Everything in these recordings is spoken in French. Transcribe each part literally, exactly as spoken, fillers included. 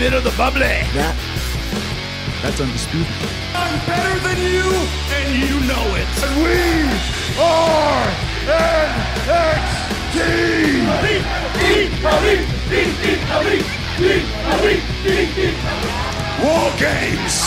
bit of the bubbly. That, that's undisputed. I'm better than you, and you know it. And we are N X T. War Games.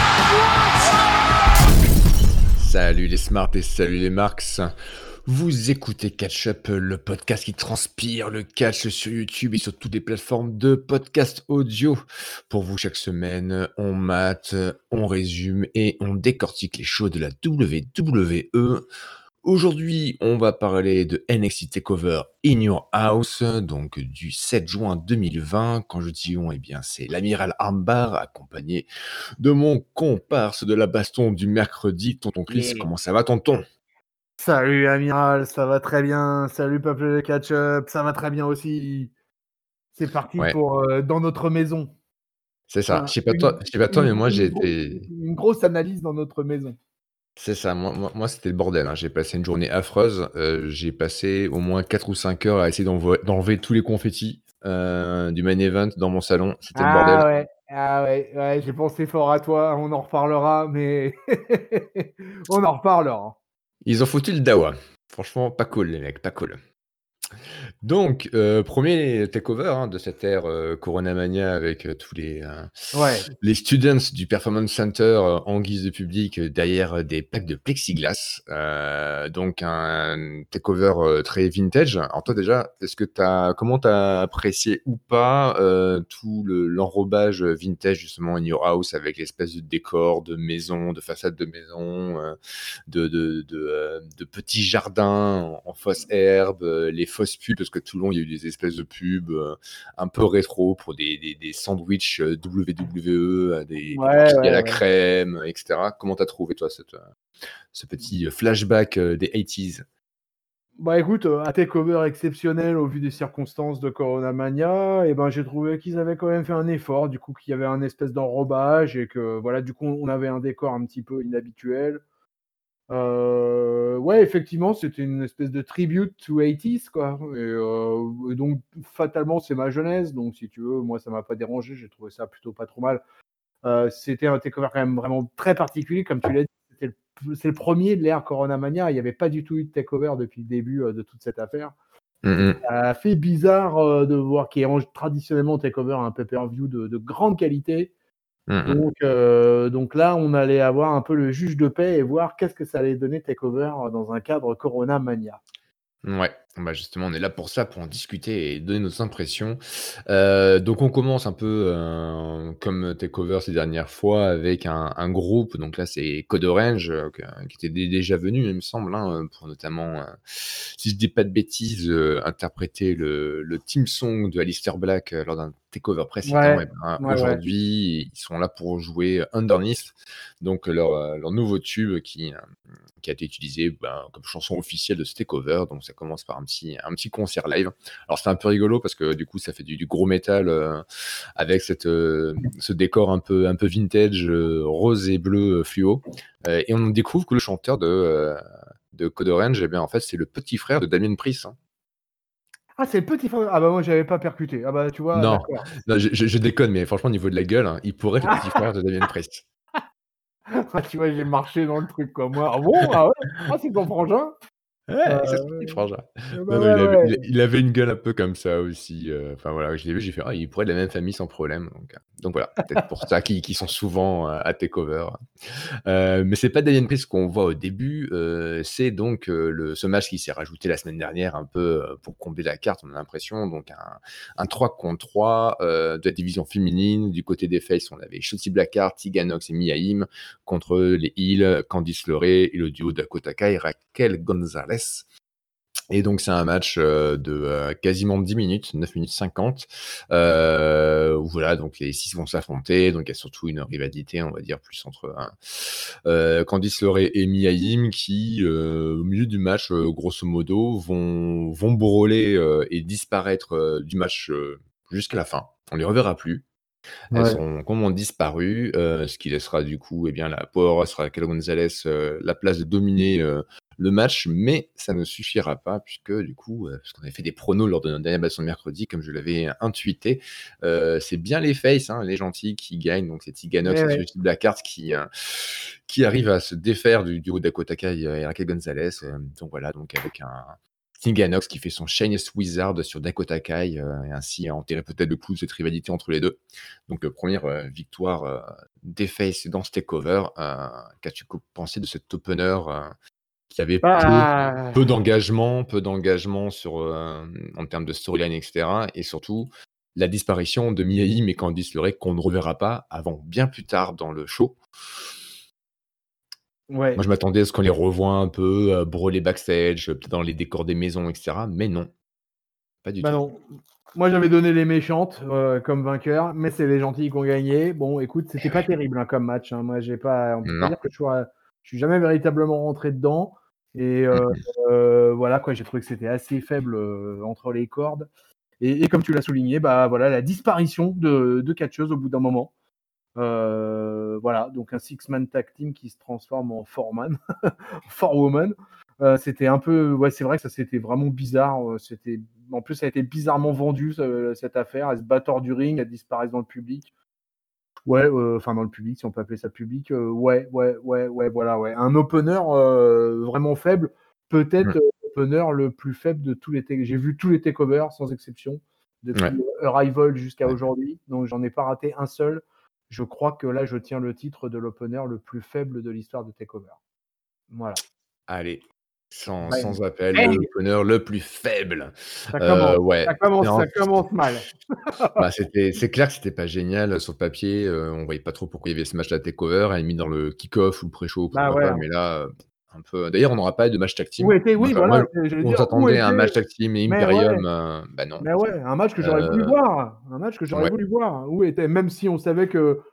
Salut les Smarts et salut les Marks. Vous écoutez Catch Up, le podcast qui transpire le catch sur YouTube et sur toutes les plateformes de podcast audio. Pour vous, chaque semaine, on mate, on résume et on décortique les shows de la W W E. Aujourd'hui, on va parler de N X T TakeOver In Your House, donc du sept juin deux mille vingt. Quand je dis on, eh bien, c'est l'amiral Armbar, accompagné de mon comparse de la baston du mercredi, Tonton Chris. Yeah. Comment ça va, tonton? Salut Amiral, ça va très bien. Salut peuple de catch-up, ça va très bien aussi. C'est parti Ouais. pour euh, dans notre maison. C'est ça. Enfin, Je sais pas une- toi, je sais pas toi, mais une- moi une j'ai gros- été. Une grosse analyse dans notre maison. C'est ça. Moi, moi, moi, c'était le bordel, hein. J'ai passé une journée affreuse. Euh, j'ai passé au moins quatre ou cinq heures à essayer d'envo- d'enlever tous les confettis euh, du main event dans mon salon. C'était le bordel. Ah ouais, ah ouais, ouais, j'ai pensé fort à toi. On en reparlera, mais on en reparlera. Ils ont foutu le dawa. Franchement, pas cool, les mecs, pas cool. Donc, euh, premier takeover hein, de cette ère euh, Corona Mania avec euh, tous les, euh, Ouais. les students du Performance Center euh, en guise de public euh, derrière euh, des plaques de plexiglas. Euh, donc, un takeover euh, très vintage. Alors, toi, déjà, est-ce que t'as, comment t'as apprécié ou pas euh, tout le, l'enrobage vintage, justement, in your house avec l'espèce de décor de maison, de façade de maison, euh, de, de, de, euh, de petits jardins en, en fausses herbes, euh, les fausses pubs, parce que tout le long, il y a eu des espèces de pubs euh, un peu rétro pour des, des, des sandwichs euh, W W E, euh, des, Ouais, des cookies ouais, à la ouais. crème, et cetera. Comment t'as trouvé, toi, cette, euh, ce petit flashback euh, des eighties? Bah écoute, euh, un takeover exceptionnel au vu des circonstances de Corona Mania, et ben j'ai trouvé qu'ils avaient quand même fait un effort, du coup qu'il y avait un espèce d'enrobage et que voilà, du coup on avait un décor un petit peu inhabituel. Euh, ouais, effectivement, c'était une espèce de tribute to eighties quoi. Et, euh, et donc fatalement c'est ma jeunesse, donc si tu veux, moi ça m'a pas dérangé, j'ai trouvé ça plutôt pas trop mal. Euh, c'était un takeover quand même vraiment très particulier, comme tu l'as dit. C'était le, c'est le premier de l'ère Corona Mania. Il n'y avait pas du tout eu de takeover depuis le début euh, de toute cette affaire. Mm-hmm. Ça a fait bizarre euh, de voir qu'il y ait traditionnellement takeover un pay-per-view de, de grande qualité. Mm-hmm. Donc, euh, donc là, on allait avoir un peu le juge de paix et voir qu'est-ce que ça allait donner takeover dans un cadre Corona Mania. Ouais, bah justement, on est là pour ça, pour en discuter et donner nos impressions. Euh, donc, on commence un peu euh, comme Takeover ces dernières fois avec un, un groupe. Donc là, c'est Code Orange euh, qui était d- déjà venu, il me semble, hein, pour notamment, euh, si je dis pas de bêtises, euh, interpréter le, le theme song de Aleister Black euh, lors d'un Takeover précédent. Ouais, Et ben, ouais, ouais. aujourd'hui, ils sont là pour jouer Underneath, donc leur, euh, leur nouveau tube qui, euh, qui a été utilisé ben, comme chanson officielle de ce takeover. Donc ça commence par un petit, un petit concert live. Alors c'est un peu rigolo parce que du coup ça fait du, du gros métal euh, avec cette, euh, ce décor un peu, un peu vintage, euh, rose et bleu euh, fluo. Euh, et on découvre que le chanteur de, euh, de Code Orange, eh bien, en fait, c'est le petit frère de Damien Priest. Hein. Ah, c'est le petit frère. Ah bah moi, j'avais pas percuté. Ah bah tu vois, Non, d'accord. non je, je- je déconne, mais franchement, au niveau de la gueule, hein, il pourrait être le petit frère de Damien Priest. Ah, tu vois, j'ai marché dans le truc, quoi. Moi, ah bon, ah ouais, ah, c'est ton frangin. Ouais, Euh, c'est son petit frangin. euh, Non, bah non, ouais, il avait, ouais. il, il avait une gueule un peu comme ça aussi. euh, Enfin voilà, je l'ai vu, j'ai fait, ah, il pourrait être de la même famille sans problème. Donc, euh, donc voilà, peut-être pour ça qu'ils qu'ils sont souvent euh, à takeover. Euh, mais c'est pas Damien Priest qu'on voit au début, euh, c'est donc euh, le, ce match qui s'est rajouté la semaine dernière un peu euh, pour combler la carte, on a l'impression. Donc un, un trois contre trois euh, de la division féminine. Du côté des faces, on avait Shotzi Blackheart, Tegan Nox et Mia Yim contre les heels, Candice LeRae et le duo Dakota Kai et Raquel Gonzalez. Et donc c'est un match euh, de euh, quasiment dix minutes, neuf minutes cinquante. Euh, où voilà, donc les six vont s'affronter. Donc il y a surtout une rivalité, on va dire, plus entre hein, euh, Candice LeRae et Mia Yim qui, euh, au milieu du match, euh, grosso modo, vont, vont brawler euh, et disparaître euh, du match euh, jusqu'à la fin. On les reverra plus. Elles Ouais. sont complètement disparues, heu, ce qui laissera du coup, eh bien, la powerhouse Raquel Gonzalez, heu, la place de dominer, heu, le match, mais ça ne suffira pas puisque du coup, heu, parce qu'on avait fait des pronos lors de notre dernière baston de mercredi, comme je l'avais intuité, heu, c'est bien les faces, hein, les gentils qui gagnent, donc c'est Tiganox Eh et ouais. Suicide Blackheart qui, heu, qui arrivent à se défaire du duo Dakota Kai et Raquel Gonzalez, hem, donc voilà, donc avec un Tiganox qui fait son Shiniest Wizard sur Dakota Kai, heu, et ainsi enterrer peut-être le clou de cette rivalité entre les deux. Donc, heu, première heu, victoire, heu, des faces dans ce takeover. Heu, qu'as-tu co pensé de cet opener, heu, qui avait peu peu Bah, d'engagement peu d'engagement sur, hem, en termes de storyline et cetera et surtout la disparition de Mia Yim et Candice LeRae qu'on ne reverra pas avant bien plus tard dans le show. Moi, ouais. je m'attendais à ce qu'on les revoie un peu, heu, brawler backstage, peut-être dans les décors des maisons et cetera, mais non, pas du Bah tout. non. Moi, j'avais donné les méchantes, heu, comme vainqueurs, mais c'est les gentils qui ont gagné. Bon, écoute, c'était Eh pas ouais. terrible, hein, comme match, hein. Moi, j'ai pas on peut pas Non. dire que je sois je suis jamais véritablement rentré dedans et Mmh heu, mh. voilà quoi, j'ai trouvé que c'était assez faible, heu, entre les cordes et et comme tu l'as souligné, bah, voilà, la disparition de de catcheuses au bout d'un moment. Heu, voilà, donc un six man tag team qui se transforme en four man, four woman. Heu, c'était un peu ouais, c'est vrai que ça c'était vraiment bizarre, heu, c'était en plus ça a été bizarrement vendu ce cette affaire. Elles se battent hors du ring, elles disparaissent dans le public. Ouais, heu, enfin dans le public, si on peut appeler ça public, heu, ouais, ouais, ouais, ouais, voilà, ouais. Un opener, heu, vraiment faible, peut-être, Mmh. heu, l'opener le plus faible de tous les take j'ai vu tous les takeovers sans exception, depuis Ouais. Arrival jusqu'à Ouais. aujourd'hui, donc j'en ai pas raté un seul. Je crois que là, je tiens le titre de l'opener le plus faible de l'histoire de takeover. Voilà. Allez, sans Bang! sans appel, le Bang! opener le plus faible. Ça Heu, commence, ouais, ça commence non, ça commence mal. bah, c'était c'est clair que c'était pas génial sur le papier, heu, on voyait pas trop pourquoi il y avait ce match à la takeover, à la limite dans le kick-off ou le pré-show, Bah, pourquoi ouais, pas, hein. mais là, heu, un peu d'ailleurs, on n'aura pas de match tag Où team. était Moi oui, enfin, moi, voilà, c'est j'allais on dire, où s'attendait à un était match tag team et mais ouais, Imperium, heu, bah, non. mais ouais, un match que j'aurais voulu Heu, voir, un match que j'aurais ouais. voulu voir. Où était même si on savait que, heu,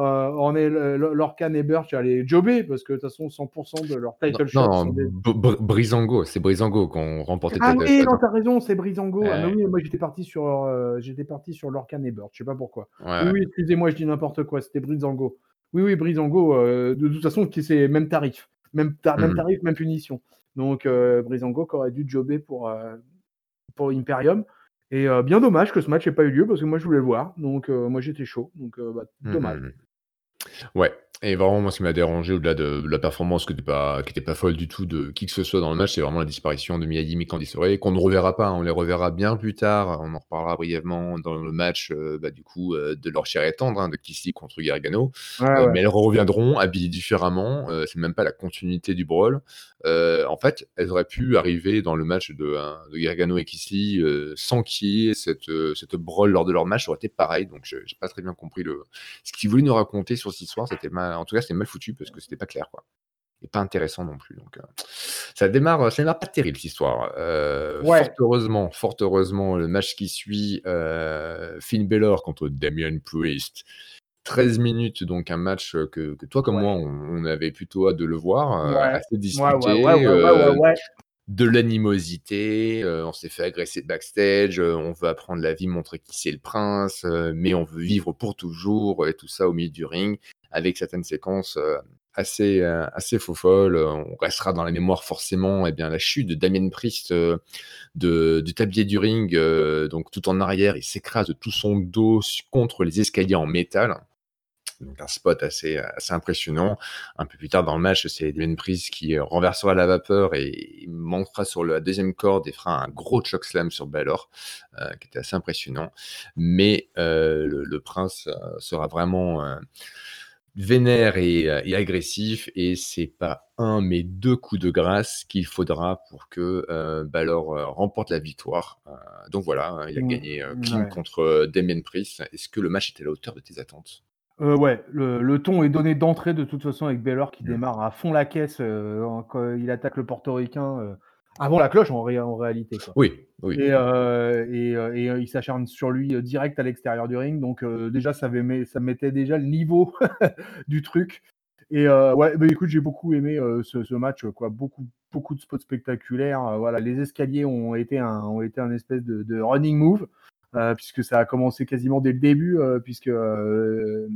on est le le Lorcan et Burch allaient jobber parce que de toute façon cent pour cent de leurs Non, title shots non, sont des B Br Breezango, c'est Breezango qui ont remporté le ah title oui, shot, non, hein. tu as raison, c'est Breezango. Ah mais Ouais, oui, moi j'étais parti sur, heu, j'étais parti sur Lorcan et Burch, je sais pas pourquoi. ouais, Oui, ouais. oui, excusez-moi, je dis n'importe quoi, c'était Breezango. Oui, oui, Breezango, heu, de toute façon, qui c'est même tarif, même ta même Mmh mh. tarif, même punition. Donc heu, Breezango qui aurait dû jobber pour, heu, pour Imperium et heu, bien dommage que ce match ait pas eu lieu parce que moi je voulais le voir. Donc heu, moi j'étais chaud, donc heu, bah, Mmh dommage. mh, mmh. Ouais et vraiment moi ce qui m'a dérangé au-delà de de la performance qui était pas qui était pas folle du tout de qui que ce soit dans le match, c'est vraiment la disparition de Mia Yim et Candice LeRae qu'on ne reverra pas, hein. On les reverra bien plus tard, on en reparlera brièvement dans le match, heu, bah, du coup, heu, de leur chair et tendre, hein, de Kissy contre Gargano, Ouais, heu, ouais. mais elles reviendront habillées différemment, heu, c'est même pas la continuité du brawl. Heu, en fait, elles auraient pu arriver dans le match de, heu, de Gargano et Kissy, heu, sans qu'il y ait cette, heu, cette brawl lors de leur match, ça aurait été pareil, donc je j'ai pas très bien compris le ce qu'ils voulaient nous raconter sur cette histoire, c'était mal en tout cas, c'était mal foutu parce que c'était pas clair, quoi et pas intéressant non plus, donc heu, ça démarre, ça démarre pas terrible cette histoire. Heu, fort Ouais, heureusement fort heureusement, le match qui suit, heu, Finn Balor contre Damian Priest. treize minutes, donc un match, heu, que que toi comme moi, ouais, on on avait plutôt hâte de le voir, heu, ouais, assez ouais, ouais, ouais, disputé, ouais, ouais, ouais, heu, ouais. de l'animosité, heu, on s'est fait agresser backstage, heu, on veut apprendre la vie, montrer qui c'est le prince, heu, mais on veut vivre pour toujours et tout ça au milieu du ring avec certaines séquences, heu, assez, heu, assez faux-folles. Heu, on restera dans la mémoire forcément, eh bien, la chute de Damian Priest, heu, de du tablier du ring, heu, donc tout en arrière, il s'écrase de tout son dos su contre les escaliers en métal. Donc un spot assez, heu, assez impressionnant. Un peu plus tard dans le match, c'est Damian Priest qui, heu, renversera la vapeur et montera sur la deuxième corde et fera un gros chokeslam sur Balor, heu, qui était assez impressionnant. Mais, heu, le le prince, heu, sera vraiment, heu, vénère et heu, et agressif et c'est pas un mais deux coups de grâce qu'il faudra pour que, heu, Balor, heu, remporte la victoire. Heu, donc voilà, hein, il a Mmh, gagné, heu, mmh, clean ouais. contre, heu, Damian Priest. Est-ce que le match était à la hauteur de tes attentes? Heu, ouais, le le ton est donné d'entrée de toute façon avec Baylor qui Mmh. démarre à fond la caisse, heu, en quand il attaque le portoricain, heu, avant la cloche en ré en réalité, quoi. Oui, oui. Et heu et heu et heu, il s'acharne sur lui, heu, direct à l'extérieur du ring donc heu, déjà ça avait met ça mettait déjà le niveau du truc et heu, ouais, bah, écoute, j'ai beaucoup aimé, heu, ce ce match, heu, quoi. Beaucoup beaucoup de spots spectaculaires, heu, voilà, les escaliers ont été un ont été un espèce de de running move. euh, puisque ça a commencé quasiment dès le début, euh, puisque euh,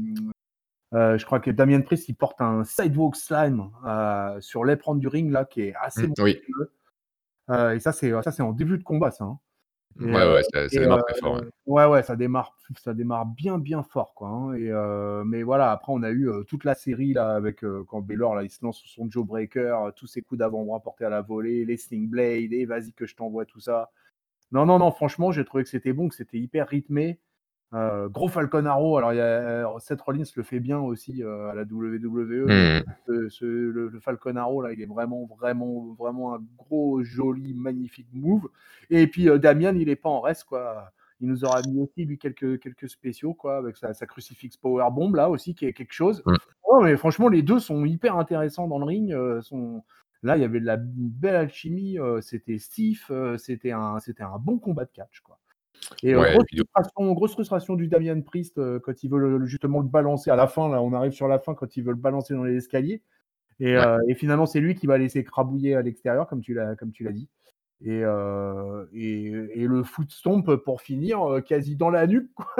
euh, je crois que Damien Priest il porte un sidewalk slam euh, sur l'éperon du ring là qui est assez Mmh, oui. monstrueux. Euh, et ça c'est ça c'est en début de combat ça. Hein. Et, Ouais, euh, ouais, ça, ça et, démarre euh, très fort. Ouais. ouais, ouais, ça démarre, ça démarre bien, bien fort, quoi. Hein. Et euh, mais voilà, après on a eu euh, toute la série là avec euh, quand Baylor là, il se lance sur son Jawbreaker, euh, tous ses coups d'avant-bras portés à la volée, les Sling Blade, et vas-y que je t'envoie tout ça. Non, non, non, franchement, j'ai trouvé que c'était bon, que c'était hyper rythmé. Euh, gros Falcon Arrow, alors il y a euh, Seth Rollins le fait bien aussi euh, à la W W E. Mmh. Ce, ce, le, le Falcon Arrow là, il est vraiment, vraiment, vraiment un gros, joli, magnifique move. Et puis euh, Damian, il est pas en reste quoi. Il nous aura mis aussi lui quelques quelques spéciaux quoi, avec sa, sa crucifix power bomb là aussi qui est quelque chose. Mmh. Oh, mais franchement, les deux sont hyper intéressants dans le ring. Euh, sont... Là, il y avait de la belle alchimie. Euh, c'était stiff. Euh, c'était un, c'était un bon combat de catch quoi. Et euh, Ouais, grosse, puis de- frustration, grosse frustration du Damian Priest euh, quand il veut le- justement le balancer à la fin. Là, on arrive sur la fin quand il veut le balancer dans les escaliers. Et, ouais. euh, et finalement, c'est lui qui va laisser crabouiller à l'extérieur, comme tu l'as, comme tu l'as dit. Et, euh, et, et le foot stomp pour finir euh, quasi dans la nuque. Quoi.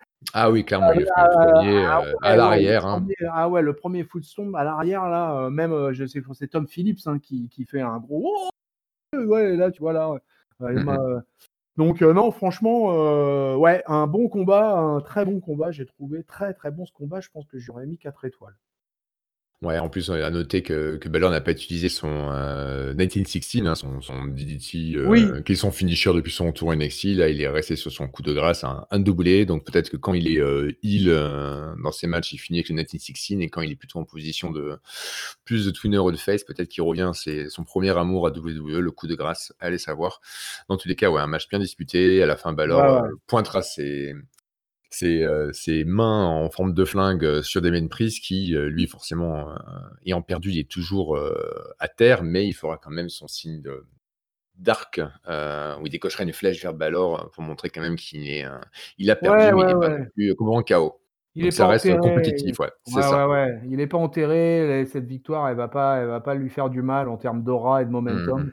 Ah oui, clairement, il le fait Ah, le premier ah euh, à ouais, ouais, le l'arrière. Hein. premier, ah ouais, le premier foot stomp à l'arrière là, euh, même euh, je sais que c'est Tom Phillips hein, qui, qui fait un gros. Oh ouais, là tu vois là. Ouais, il m'a- Mhm. Donc euh, non, franchement, euh, ouais, un bon combat, un très bon combat. J'ai trouvé très très bon ce combat. Je pense que j'aurais mis quatre étoiles. Ouais, en plus, à noter que, que Balor n'a pas utilisé son euh, mille neuf cent seize, hein, son, son D D T, Oui, euh, qui est son finisher depuis son tour N X T. Là, il est resté sur son coup de grâce, un, un doublé. Donc peut-être que quand il est euh, heel euh, dans ses matchs, il finit avec le mille neuf cent seize. Et quand il est plutôt en position de plus de twinner ou de face, peut-être qu'il revient. C'est son premier amour à W W E, le coup de grâce. Allez savoir. Dans tous les cas, ouais, un match bien disputé. À la fin, ouais, Balor ouais. euh, pointera ses, ses, euh, ses mains en forme de flingue euh, sur Damien Priest qui, euh, lui, forcément, euh, ayant perdu, il est toujours euh, à terre, mais il fera quand même son signe de d'arc euh, où il décochera une flèche vers Balor euh, pour montrer quand même qu'il est, euh, il a Ouais, perdu, mais il ouais, n'est pas ouais. non plus complètement K O. Il Donc est pas ça reste enterré. compétitif, ouais, c'est Ouais, ouais, ça. ouais. Il est pas enterré. Et cette victoire, elle va pas, elle va pas lui faire du mal en termes d'aura et de momentum. Mm,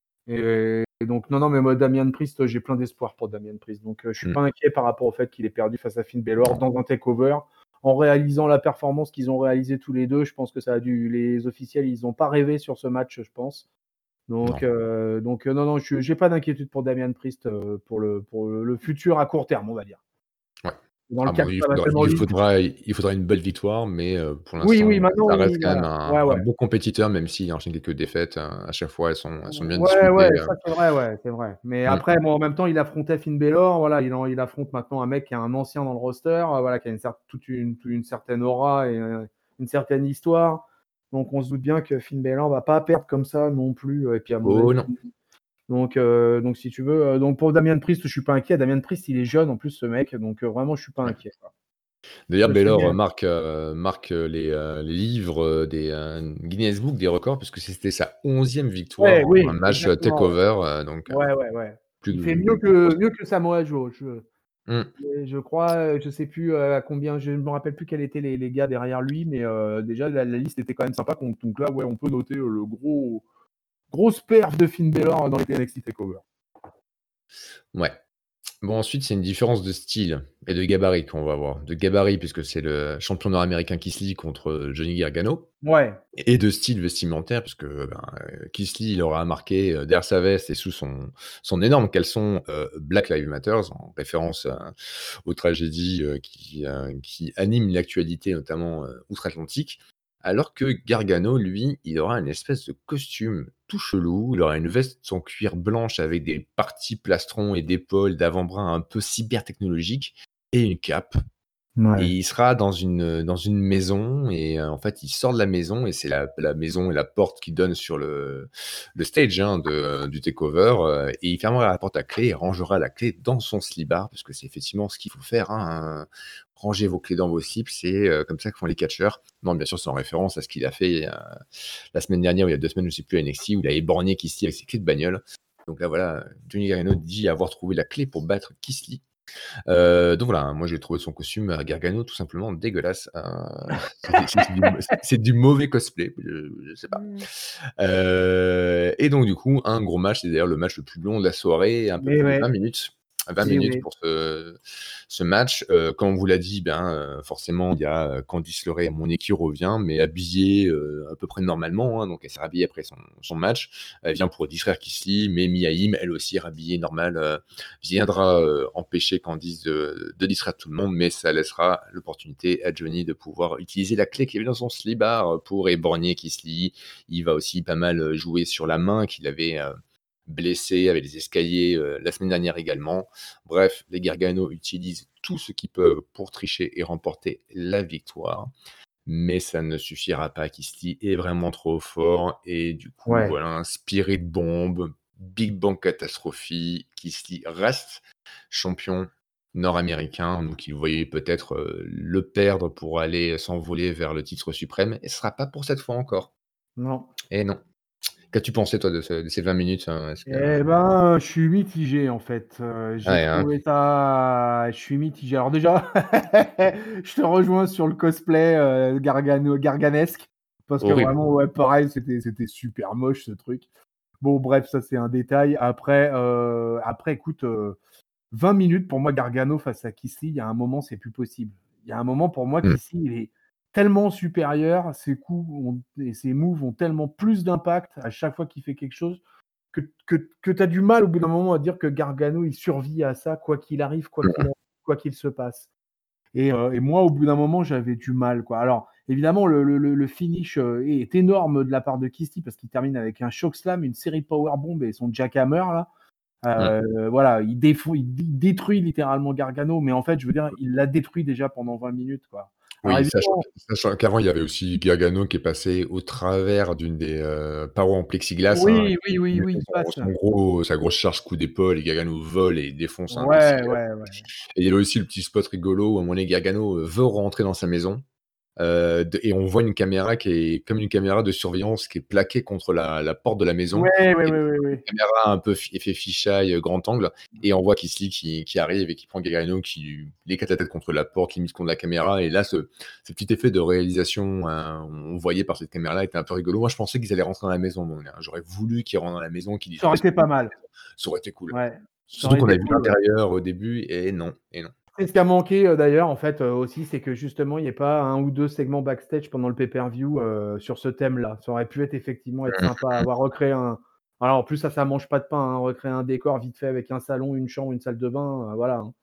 Et, et donc non, non, mais moi, Damien Priest, j'ai plein d'espoir pour Damien Priest. Donc euh, je suis mm, pas inquiet par rapport au fait qu'il ait perdu face à Finn Balor non. dans un takeover. En réalisant la performance qu'ils ont réalisée tous les deux, je pense que ça a dû. Les officiels, ils ont pas rêvé sur ce match, je pense. Donc, Non. euh, donc euh, non, non, je j'ai pas d'inquiétude pour Damien Priest euh, pour le pour le, le futur à court terme, on va dire. Ouais. Dans le Ah cas bon, que il ça va faudra, seulement il lui lui. faudra, il faudra une belle victoire, mais euh, pour Oui, oui, l'instant, maintenant, ça reste il, quand même voilà. un, Ouais, un ouais. bon compétiteur, même s'il enchaîne quelques défaites. hein, À chaque fois, elles sont, elles sont bien Ouais, ouais, disputées. euh. ça c'est vrai, ouais, c'est vrai. Mais Mm. après, bon, en même temps, il affrontait Finn Balor, voilà, il, en- il affronte maintenant un mec qui est un ancien dans le roster, euh, voilà, qui a une, cer- toute une, toute une certaine aura et euh, une certaine histoire. Donc on se doute bien que Finn Balor va pas perdre comme ça non plus. euh, Et puis à mon Oh avis, non. donc, euh, donc si tu veux, euh, donc pour Damien Priest, je suis pas inquiet. Damien Priest, il est jeune en plus, ce mec, donc euh, vraiment, je suis pas Ouais. inquiet. Quoi. D'ailleurs, Je sais Baylor bien. euh, marque, euh, marque euh, les, euh, les livres euh, des euh, Guinness Book des records, puisque c'était sa onzième victoire Ouais, en un oui, match euh, exactement. takeover. euh, donc, euh, Ouais, ouais, ouais. plus Il fait de, mieux plus que grosse. mieux que Samoa Joe. Je, Mm. et je crois, euh, je sais plus euh, à combien, je ne me rappelle plus quels étaient les, les gars derrière lui, mais euh, déjà la, la liste était quand même sympa. Donc, donc là, ouais, on peut noter euh, le gros grosse perf de Finn Balor dans les N X T Takeover. Ouais. Bon, ensuite, c'est une différence de style et de gabarit qu'on va voir. De gabarit, puisque c'est le champion nord-américain Keith Lee contre euh, Johnny Gargano. Ouais, Et de style vestimentaire, puisque ben, euh, Keith Lee, il aura marqué euh, derrière sa veste et sous son, son énorme caleçon euh, Black Lives Matter, en référence euh, aux tragédies euh, qui, euh, qui animent l'actualité, notamment euh, outre-Atlantique. Alors que Gargano, lui, il aura une espèce de costume tout chelou. Il aura une veste en cuir blanche avec des parties plastrons et d'épaules, d'avant-bras un peu cybertechnologiques et une cape. Et ouais. il sera dans une, dans une maison et euh, en fait, il sort de la maison et c'est la, la maison et la porte qui donnent sur le, le stage hein, de, du takeover euh, et il fermera la porte à clé et rangera la clé dans son slibard parce que c'est effectivement ce qu'il faut faire. Hein, ranger vos clés dans vos slips, c'est euh, comme ça que font les catcheurs. Non, bien sûr, c'est en référence à ce qu'il a fait euh, la semaine dernière ou il y a deux semaines, je ne sais plus, à N X T où il a éborgné Keith Lee avec ses clés de bagnole. Donc là, voilà, Johnny Gargano dit avoir trouvé la clé pour battre Keith Lee. Euh, donc voilà, moi j'ai trouvé son costume à Gargano tout simplement dégueulasse. Euh, c'est, c'est- c'est du, c'est du mauvais cosplay, je, je sais pas. Euh, et donc du coup, un gros match, c'est d'ailleurs le match le plus long de la soirée, un peu Mais plus de ouais. vingt minutes. vingt Eh minutes oui. pour ce ce match. Heu, comme on vous l'a dit, ben, heu, forcément, il y a, heu, Candice LeRae, Monnier qui revient, mais habillée, heu, à peu près normalement, hein, donc elle s'est rhabillée après son son match. Elle vient pour distraire Kisly, mais Mia Yim, elle aussi rhabillée normal, heu, viendra, heu, empêcher Candice de de distraire tout le monde, mais ça laissera l'opportunité à Johnny de pouvoir utiliser la clé qu'il avait dans son slibard pour éborgner Kisly. Il va aussi pas mal, heu, jouer sur la main qu'il avait, heu, blessée avec les escaliers, heu, la semaine dernière également. Bref, les Gargano utilisent tout ce qu'ils peuvent pour tricher et remporter la victoire, mais ça ne suffira pas. Kisly est vraiment trop fort et du coup, Ouais. voilà, un Spirit Bomb, Big Bang Catastrophe, Kisly reste champion nord-américain, donc il voyait peut-être, heu, le perdre pour aller s'envoler vers le titre suprême et ce sera pas pour cette fois encore. Non. Et non. Qu'as-tu pensé toi de ce de ces vingt minutes, hein? Est-ce que Eh ben, je suis mitigé en fait, heu, j'ai ouais, hein? trouvé ça je suis mitigé. Alors déjà, je te rejoins sur le cosplay, heu, Gargano garganesque, parce que Horrible. vraiment, ouais, pareil, c'était c'était super moche ce truc. Bon bref, ça c'est un détail. Après, heu, après écoute, heu, vingt minutes pour moi Gargano face à Kisly, il y a un moment, c'est plus possible. Il y a un moment pour moi, Mmh. Kisly, il est tellement supérieur, ses coups ont et ses moves ont tellement plus d'impact à chaque fois qu'il fait quelque chose que que que tu as du mal au bout d'un moment à dire que Gargano, il survit à ça, quoi qu'il arrive, quoi qu'il Mmh. a quoi qu'il se passe. Et heu et moi, au bout d'un moment, j'avais du mal, quoi. Alors évidemment, le le le le finish, heu, est énorme de la part de Kisly parce qu'il termine avec un chokeslam, une série de powerbomb et son jackhammer là. Mmh. Heu, voilà, il défou il dé détruit littéralement Gargano, mais en fait, je veux dire, il l'a détruit déjà pendant vingt minutes, quoi. Alors Oui, sachant évidemment que sachant qu'avant, il y avait aussi Gargano qui est passé au travers d'une des, heu, parois en plexiglas, hein, oui, oui, oui, qui oui, fait il son passe. son gros sa grosse charge coup d'épaule et Gargano vole et défonce un Ouais, plexiglas. ouais, ouais. Et il y avait aussi le petit spot rigolo où à un moment donné, Gargano, heu, veut rentrer dans sa maison. Heu, de et on voit une caméra qui est comme une caméra de surveillance qui est plaquée contre la la porte de la maison Ouais, ouais, et ouais, ouais, une ouais. caméra un peu fi effet fiche-eye, heu, grand angle et on voit Kisly qui qui arrive et qui prend Gargano, qui lui il éclate la tête contre la porte, limite contre la caméra et là, ce ce petit effet de réalisation, heu, on voyait par cette caméra-là était un peu rigolo. Moi, je pensais qu'ils allaient rentrer dans la maison, donc hein, j'aurais voulu qu'ils rentrent dans la maison, qu'ils Ça aurait détruisent été tout pas mal. ça aurait été cool. Ouais, ça Surtout aurait qu'on été a vu cool, ouais. l'intérieur au début et non, et non. C'est ce qui a manqué, heu, d'ailleurs, en fait, heu, aussi, c'est que justement, il y ait pas un ou deux segments backstage pendant le pay-per-view, heu, sur ce thème-là. Ça aurait pu être effectivement être Mmh sympa, mh. avoir recréé un alors en plus ça, ça mange pas de pain, hein, recréer un décor vite fait avec un salon, une chambre, une salle de bain, heu, voilà, hein.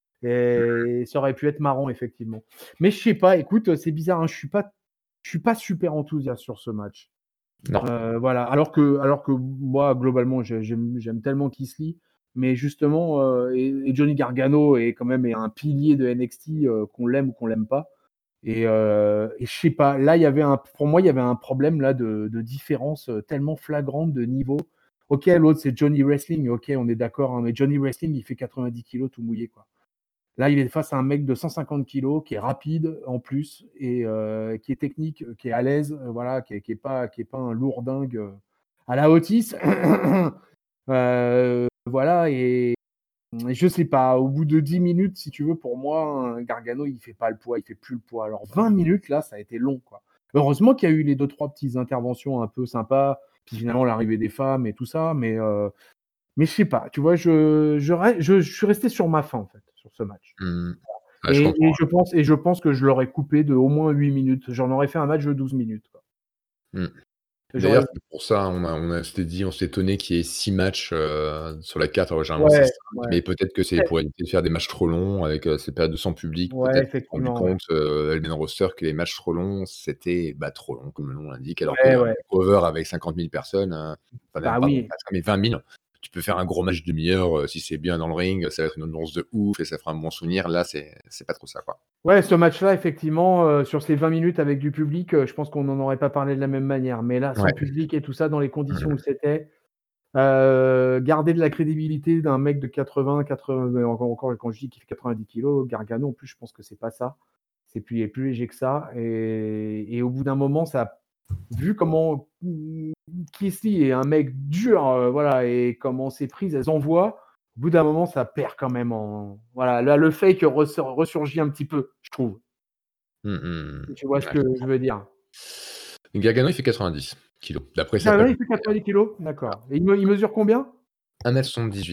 Et ça aurait pu être marrant effectivement. Mais je sais pas, écoute, heu, c'est bizarre, hein, je suis pas je suis pas super enthousiaste sur ce match. Non. Heu, voilà, alors que alors que moi, globalement, j'ai j'aime j'aime tellement Kisly, mais justement, heu et et Johnny Gargano est quand même est un pilier de N X T, heu, qu'on l'aime ou qu'on l'aime pas et heu et je sais pas, là, il y avait un pour moi, il y avait un problème là de de différence, heu, tellement flagrante de niveau. OK, l'autre, c'est Johnny Wrestling, OK, on est d'accord, hein, mais Johnny Wrestling, il fait quatre-vingt-dix kilogrammes tout mouillé, quoi. Là, il est face à un mec de cent cinquante kilogrammes qui est rapide en plus et heu, qui est technique, qui est à l'aise, heu, voilà, qui est qui est pas qui est pas un lourdingue, heu, à la Otis. Heu, voilà et et je sais pas, au bout de dix minutes, si tu veux, pour moi, un Gargano, il fait pas le poids, il fait plus le poids. Alors vingt minutes, là, ça a été long, quoi. Heureusement qu'il y a eu les deux trois petites interventions un peu sympas, puis finalement l'arrivée des femmes et tout ça, mais heu, mais je sais pas, tu vois? Je je re je je suis resté sur ma faim, en fait, sur ce match. Mmh. Ouais, je Et comprends, et je pense et je pense que je l'aurais coupé de au moins huit minutes. J'en aurais fait un match de douze minutes, quoi. ouais. Mmh. D'ailleurs, J'aurais c'est pour ça, on a on a s'était dit on s'est étonné qu'il y ait six matchs, heu, sur la carte, alors généralement c'est ouais, cinq, ouais. mais peut-être que c'est Eh pour éviter de faire des matchs trop longs avec, heu, ces périodes de sans public. ouais, Peut-être qu'ils se sont rendus effectivement, ouais. compte, heu, le main roster, que les matchs trop longs, c'était, bah, trop long, comme le nom l'indique, alors Ouais, qu'un ouais. takeover avec cinquante mille personnes, heu, enfin même Bah pardon, oui. pas cinq mille, vingt mille, tu peux faire un gros match d'une demi-heure, heu, si c'est bien dans le ring, ça va être une ambiance de ouf et ça fera un bon souvenir. Là, c'est c'est pas trop ça, quoi. Ouais, ce match-là, effectivement, heu, sur ces vingt minutes avec du public, heu, je pense qu'on n'en aurait pas parlé de la même manière. Mais là, sans Ouais. public et tout ça, dans les Mmh conditions où mh. c'était, heu, garder de la crédibilité d'un mec de quatre-vingts quatre-vingts encore encore quand je dis qu'il fait quatre-vingt-dix kilogrammes, Gargano, en plus, je pense que c'est pas ça. C'est plus il est plus léger que ça et et au bout d'un moment, ça vu comment, mmh, Kisly est un mec dur, heu, voilà et comment ses prises, elles envoient, au bout d'un moment, ça perd quand même en voilà, là, le fake ressort ressurgit un petit peu, je trouve. Mmh mh. Si tu vois ce Ouais, que je je comprends. veux dire? Gargano, il fait quatre-vingt-dix kilogrammes, d'après sa Ah page ouais, il fait Wikipédia. quatre-vingt-dix kilogrammes? Voilà. D'accord et il me il mesure combien? un mètre soixante-dix-huit.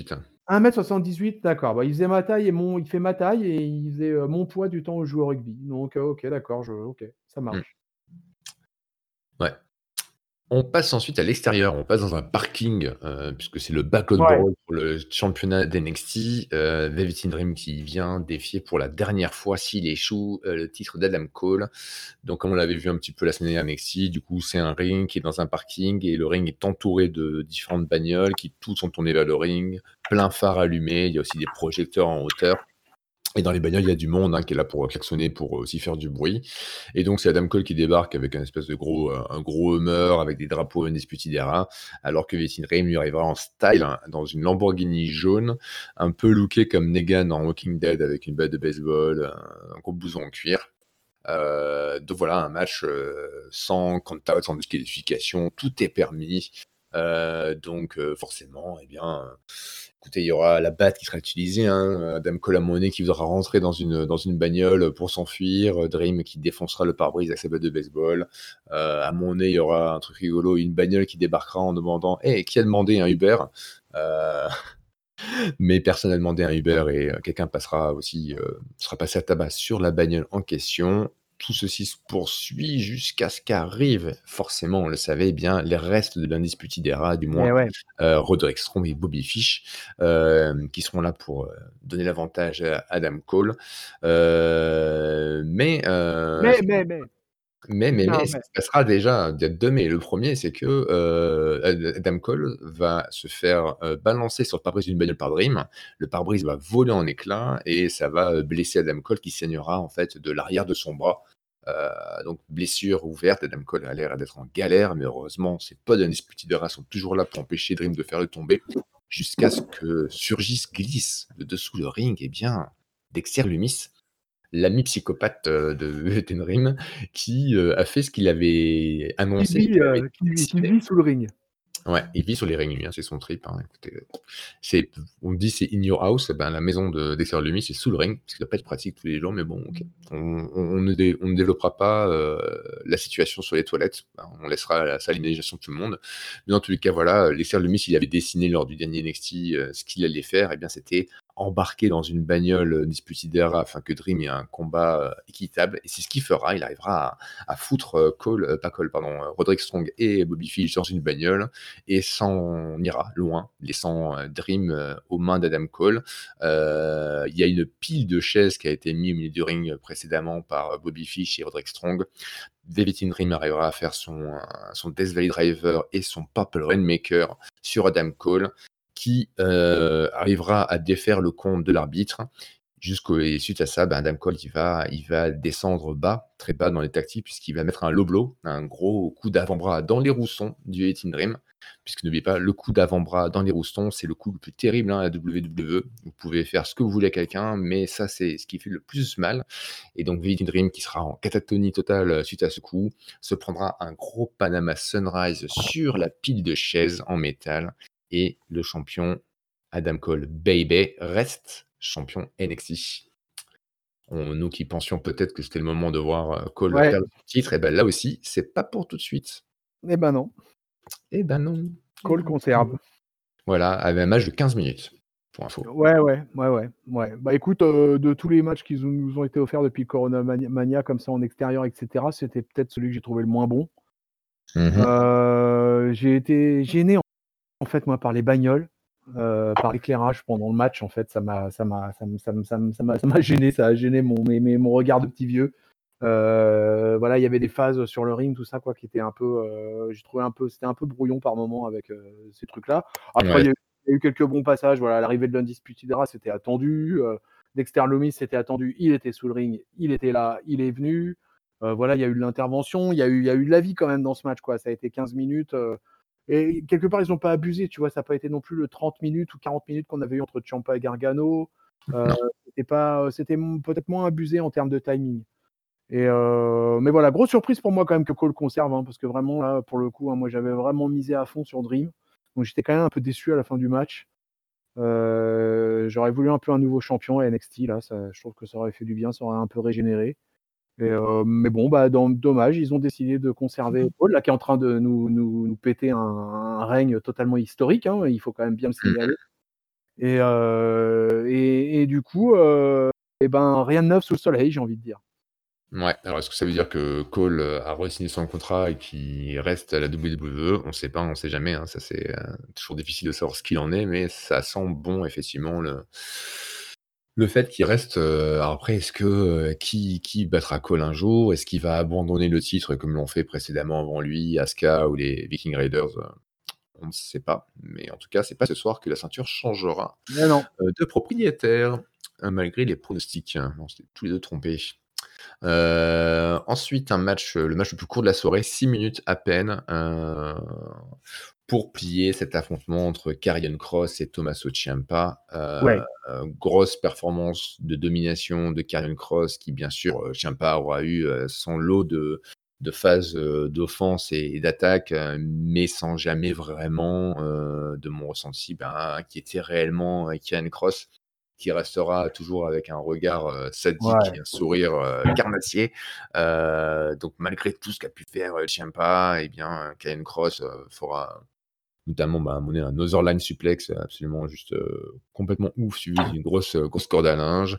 un mètre soixante-dix-huit, d'accord. Bah, il faisait ma taille et mon il fait ma taille et il faisait, heu, mon poids du temps où je jouais au rugby. Donc, heu, OK, d'accord, je OK, ça Mmh. marche. Ouais. On passe ensuite à l'extérieur, on passe dans un parking, heu, puisque c'est le Backlot Ouais. Brawl pour le championnat d'N X T, heu, Velveteen Dream qui vient défier pour la dernière fois s'il échoue, heu, le titre d'Adam Cole. Donc comme on l'avait vu un petit peu la semaine dernière à N X T, du coup, c'est un ring qui est dans un parking et le ring est entouré de différentes bagnoles qui toutes sont tournées vers le ring, plein phare allumé, il y a aussi des projecteurs en hauteur. Et dans les bagnoles, il y a du monde, hein, qui est là pour klaxonner, pour aussi faire du bruit. Et donc, c'est Adam Cole qui débarque avec un espèce de gros, heu, un gros Hummer avec des drapeaux Undisputed Era, alors que Velveteen Dream lui arrivera en style, hein, dans une Lamborghini jaune, un peu looké comme Negan dans Walking Dead avec une batte de baseball, un gros blouson en cuir. Heu, donc voilà, un match, heu, sans count-out, sans disqualification, tout est permis. Heu, donc heu, forcément, eh bien, écoutez, il y aura la batte qui sera utilisée, hein, Adam Cole à un moment donné qui voudra rentrer dans une, dans une bagnole pour s'enfuir, Dream qui défoncera le pare-brise avec sa batte de baseball. Heu, à un moment donné, il y aura un truc rigolo, une bagnole qui débarquera en demandant: «Hey, qui a demandé un Uber?» heu, mais personne n'a demandé un Uber et heu, quelqu'un passera aussi, heu, sera passé à tabac sur la bagnole en question. Tout ceci se poursuit jusqu'à ce qu'arrivent, forcément, on le savait bien, les restes de l'Undisputed Era, du moins, Eh ouais. heu, Roderick Strong et Bobby Fish, hem, qui seront là pour, heu, donner l'avantage à Adam Cole. Heu, mais heu, Mais, mais, mais, mais, il mais, y a un mais, ce mais. qui se passera déjà, il y a deux mais. Le premier, c'est que, heu, Ad Adam Cole va se faire, heu, balancer sur le pare-brise d'une bagnole par Dream. Le pare-brise va voler en éclats et ça va, heu, blesser Adam Cole qui saignera en fait de l'arrière de son bras. Heu, donc blessure ouverte, Adam Cole a l'air d'être en galère, mais heureusement, ses potes d'Undisputed Era sont toujours là pour empêcher Dream de faire le tomber, jusqu'à ce que surgisse, glisse de dessous le ring, eh bien, Dexter Lumis, l'ami psychopathe, heu, de Velveteen Dream, qui, heu, a fait ce qu'il avait Qui annoncé, vit, qu'il avait heu, qui vit qui décidé. vit sous le ring. Ouais, il vit sur les rings lui, hein, c'est son trip, hein, écoutez, heu, c'est on me dit: «C'est in your house», et ben la maison de Dexter Lumis, c'est sous le ring, ce qui doit pas être pratique tous les jours, mais bon, OK. On on on ne dé on ne développera pas, heu, la situation sur les toilettes, hein, on laissera la ça à l'imagination de tout le monde. Mais dans tous les cas, voilà, heu, Dexter Lumis, il avait dessiné lors du dernier N X T, heu, ce qu'il allait faire, et bien c'était embarquer dans une bagnole Undisputed Era afin que Dream ait un combat, heu, équitable, et c'est ce qu'il fera. Il arrivera à à foutre, heu, Cole, heu, pas Cole, pardon, heu, Roderick Strong et Bobby Fish dans une bagnole et s'en ira loin, laissant, heu, Dream, heu, aux mains d'Adam Cole. Heu, il y a une pile de chaises qui a été mis au milieu du ring, heu, précédemment par, heu, Bobby Fish et Roderick Strong. Velveteen Dream arrivera à faire son, heu, son Death Valley Driver et son Purple Rainmaker sur Adam Cole, qui, heu, arrivera à défaire le compte de l'arbitre. Jusqu'au et suite à ça, ben, Adam Cole, il va il va descendre bas, très bas dans les tactiques, puisqu'il va mettre un low blow, un gros coup d'avant-bras dans les roussons du Velveteen Dream. Puisque n'oubliez pas, le coup d'avant-bras dans les roussons, c'est le coup le plus terrible, hein, à la W W E. Vous pouvez faire ce que vous voulez à quelqu'un, mais ça, c'est ce qui fait le plus mal. Et donc Velveteen Dream, qui sera en catatonie totale, heu, suite à ce coup, se prendra un gros Panama Sunrise sur la pile de chaises en métal et le champion Adam Cole, baby, reste champion N X T. On nous qui pensions peut-être que c'était le moment de voir, heu, Cole Ouais. perdre son titre, et ben là aussi, c'est pas pour tout de suite. Eh ben non. Eh ben non, eh Cole ben non. conserve. Voilà, avec un match de quinze minutes, pour info. Ouais, ouais, ouais, ouais, ouais. Bah, écoute, heu, de tous les matchs qui nous nous ont été offerts depuis Corona Mania Mania comme ça en extérieur et cetera, c'était peut-être celui que j'ai trouvé le moins bon. Mmh mh. Heu, j'ai été gêné en fait moi par les bagnoles, heu, par l'éclairage pendant le match en fait, ça m'a ça m'a ça me ça me ça me ça m'a ça m'a gêné, ça a gêné mon mes mes mon regard de petit vieux. Heu, voilà, il y avait des phases sur le ring, tout ça quoi, qui étaient un peu, heu, j'ai trouvé un peu c'était un peu brouillon par moment avec, heu, ces trucs-là. Après Ouais. il y a eu il y a eu quelques bons passages, voilà, l'arrivée de l'Undisputed Era, c'était attendu, heu, Dexter Lumis, c'était attendu, il était sous le ring, il était là, il est venu. Heu, voilà, il y a eu de l'intervention, il y a eu il y a eu de la vie quand même dans ce match quoi. Ça a été quinze minutes, heu et quelque part ils ont pas abusé, tu vois? Ça a pas été non plus le trente minutes ou quarante minutes qu'on avait eu entre Ciampa et Gargano. Heu, Non. c'était pas, c'était m peut-être moins abusé en termes de timing et heu, mais voilà, grosse surprise pour moi quand même que Cole conserve, hein, parce que vraiment là, pour le coup, hein, moi j'avais vraiment misé à fond sur Dream. Donc j'étais quand même un peu déçu à la fin du match. Heu, j'aurais voulu un peu un nouveau champion à N X T là, ça je trouve que ça aurait fait du bien, ça aurait un peu régénéré et heu, mais bon, bah, dans dommage, ils ont décidé de conserver Cole là, qui est en train de nous nous nous péter un un règne totalement historique, hein, il faut quand même bien le Mmh mh. signaler. Et, euh, et, et du coup, euh, eh ben, rien de neuf sous le soleil, j'ai envie de dire. Ouais, alors est-ce que ça veut dire que Cole euh, a re-signé son contrat et qu'il reste à la W W E? On sait pas, on sait jamais, hein, ça c'est euh, toujours difficile de savoir ce qu'il en est, mais ça sent bon effectivement le, le fait qu'il reste. euh, alors après, est-ce que euh, qui, qui battra Cole un jour? Est-ce qu'il va abandonner le titre comme l'ont fait précédemment avant lui, Asuka ou les Viking Raiders? Euh, On ne sait pas, mais en tout cas, c'est pas ce soir que la ceinture changera Mais non. euh, de propriétaire, euh, malgré les pronostics. hein. On s'était tous les deux trompés. Euh, ensuite, un match, euh, le match le plus court de la soirée, six minutes à peine, euh, pour plier cet affrontement entre Karrion Kross et Tommaso Ciampa. Euh, Ouais. euh, grosse performance de domination de Karrion Kross, qui bien sûr, euh, Ciampa aura eu euh, son lot de, de phases euh, d'offense et, et d'attaque, euh, mais sans jamais vraiment, euh, de mon ressenti, ben, inquiéter réellement euh, Karrion Kross, qui restera toujours avec un regard euh, sadique Ouais. et un sourire euh, carnassier. Euh, donc malgré tout ce qu'a pu faire euh, Ciampa, eh bien, Karrion Kross euh, fera notamment bah, mener un Otherline suplex absolument juste euh, complètement ouf, suivi d'une grosse, euh, grosse corde à linge.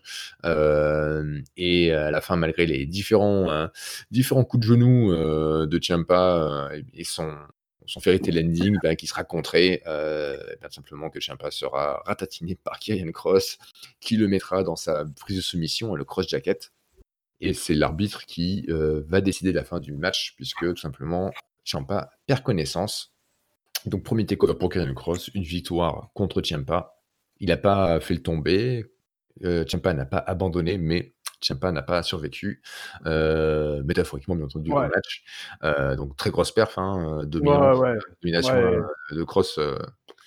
Euh, et à la fin, malgré les différents, euh, différents coups de genoux euh, de Ciampa euh, et son, son fairy tale ending bah, qui sera contré, euh, et bien simplement que Ciampa sera ratatiné par Karrion Kross, qui le mettra dans sa prise de soumission, le cross jacket. Et c'est l'arbitre qui euh, va décider la fin du match, puisque tout simplement, Ciampa perd connaissance. Donc, premier takeover pour Karrion Kross, une victoire contre Ciampa. Il n'a pas fait le tomber. Euh, Ciampa n'a pas abandonné, mais Ciampa n'a pas survécu. Euh, métaphoriquement, bien entendu, au Ouais. match. Euh, donc, très grosse perf, hein, Ouais, dominance, ouais. domination Ouais. là, de Kross. euh,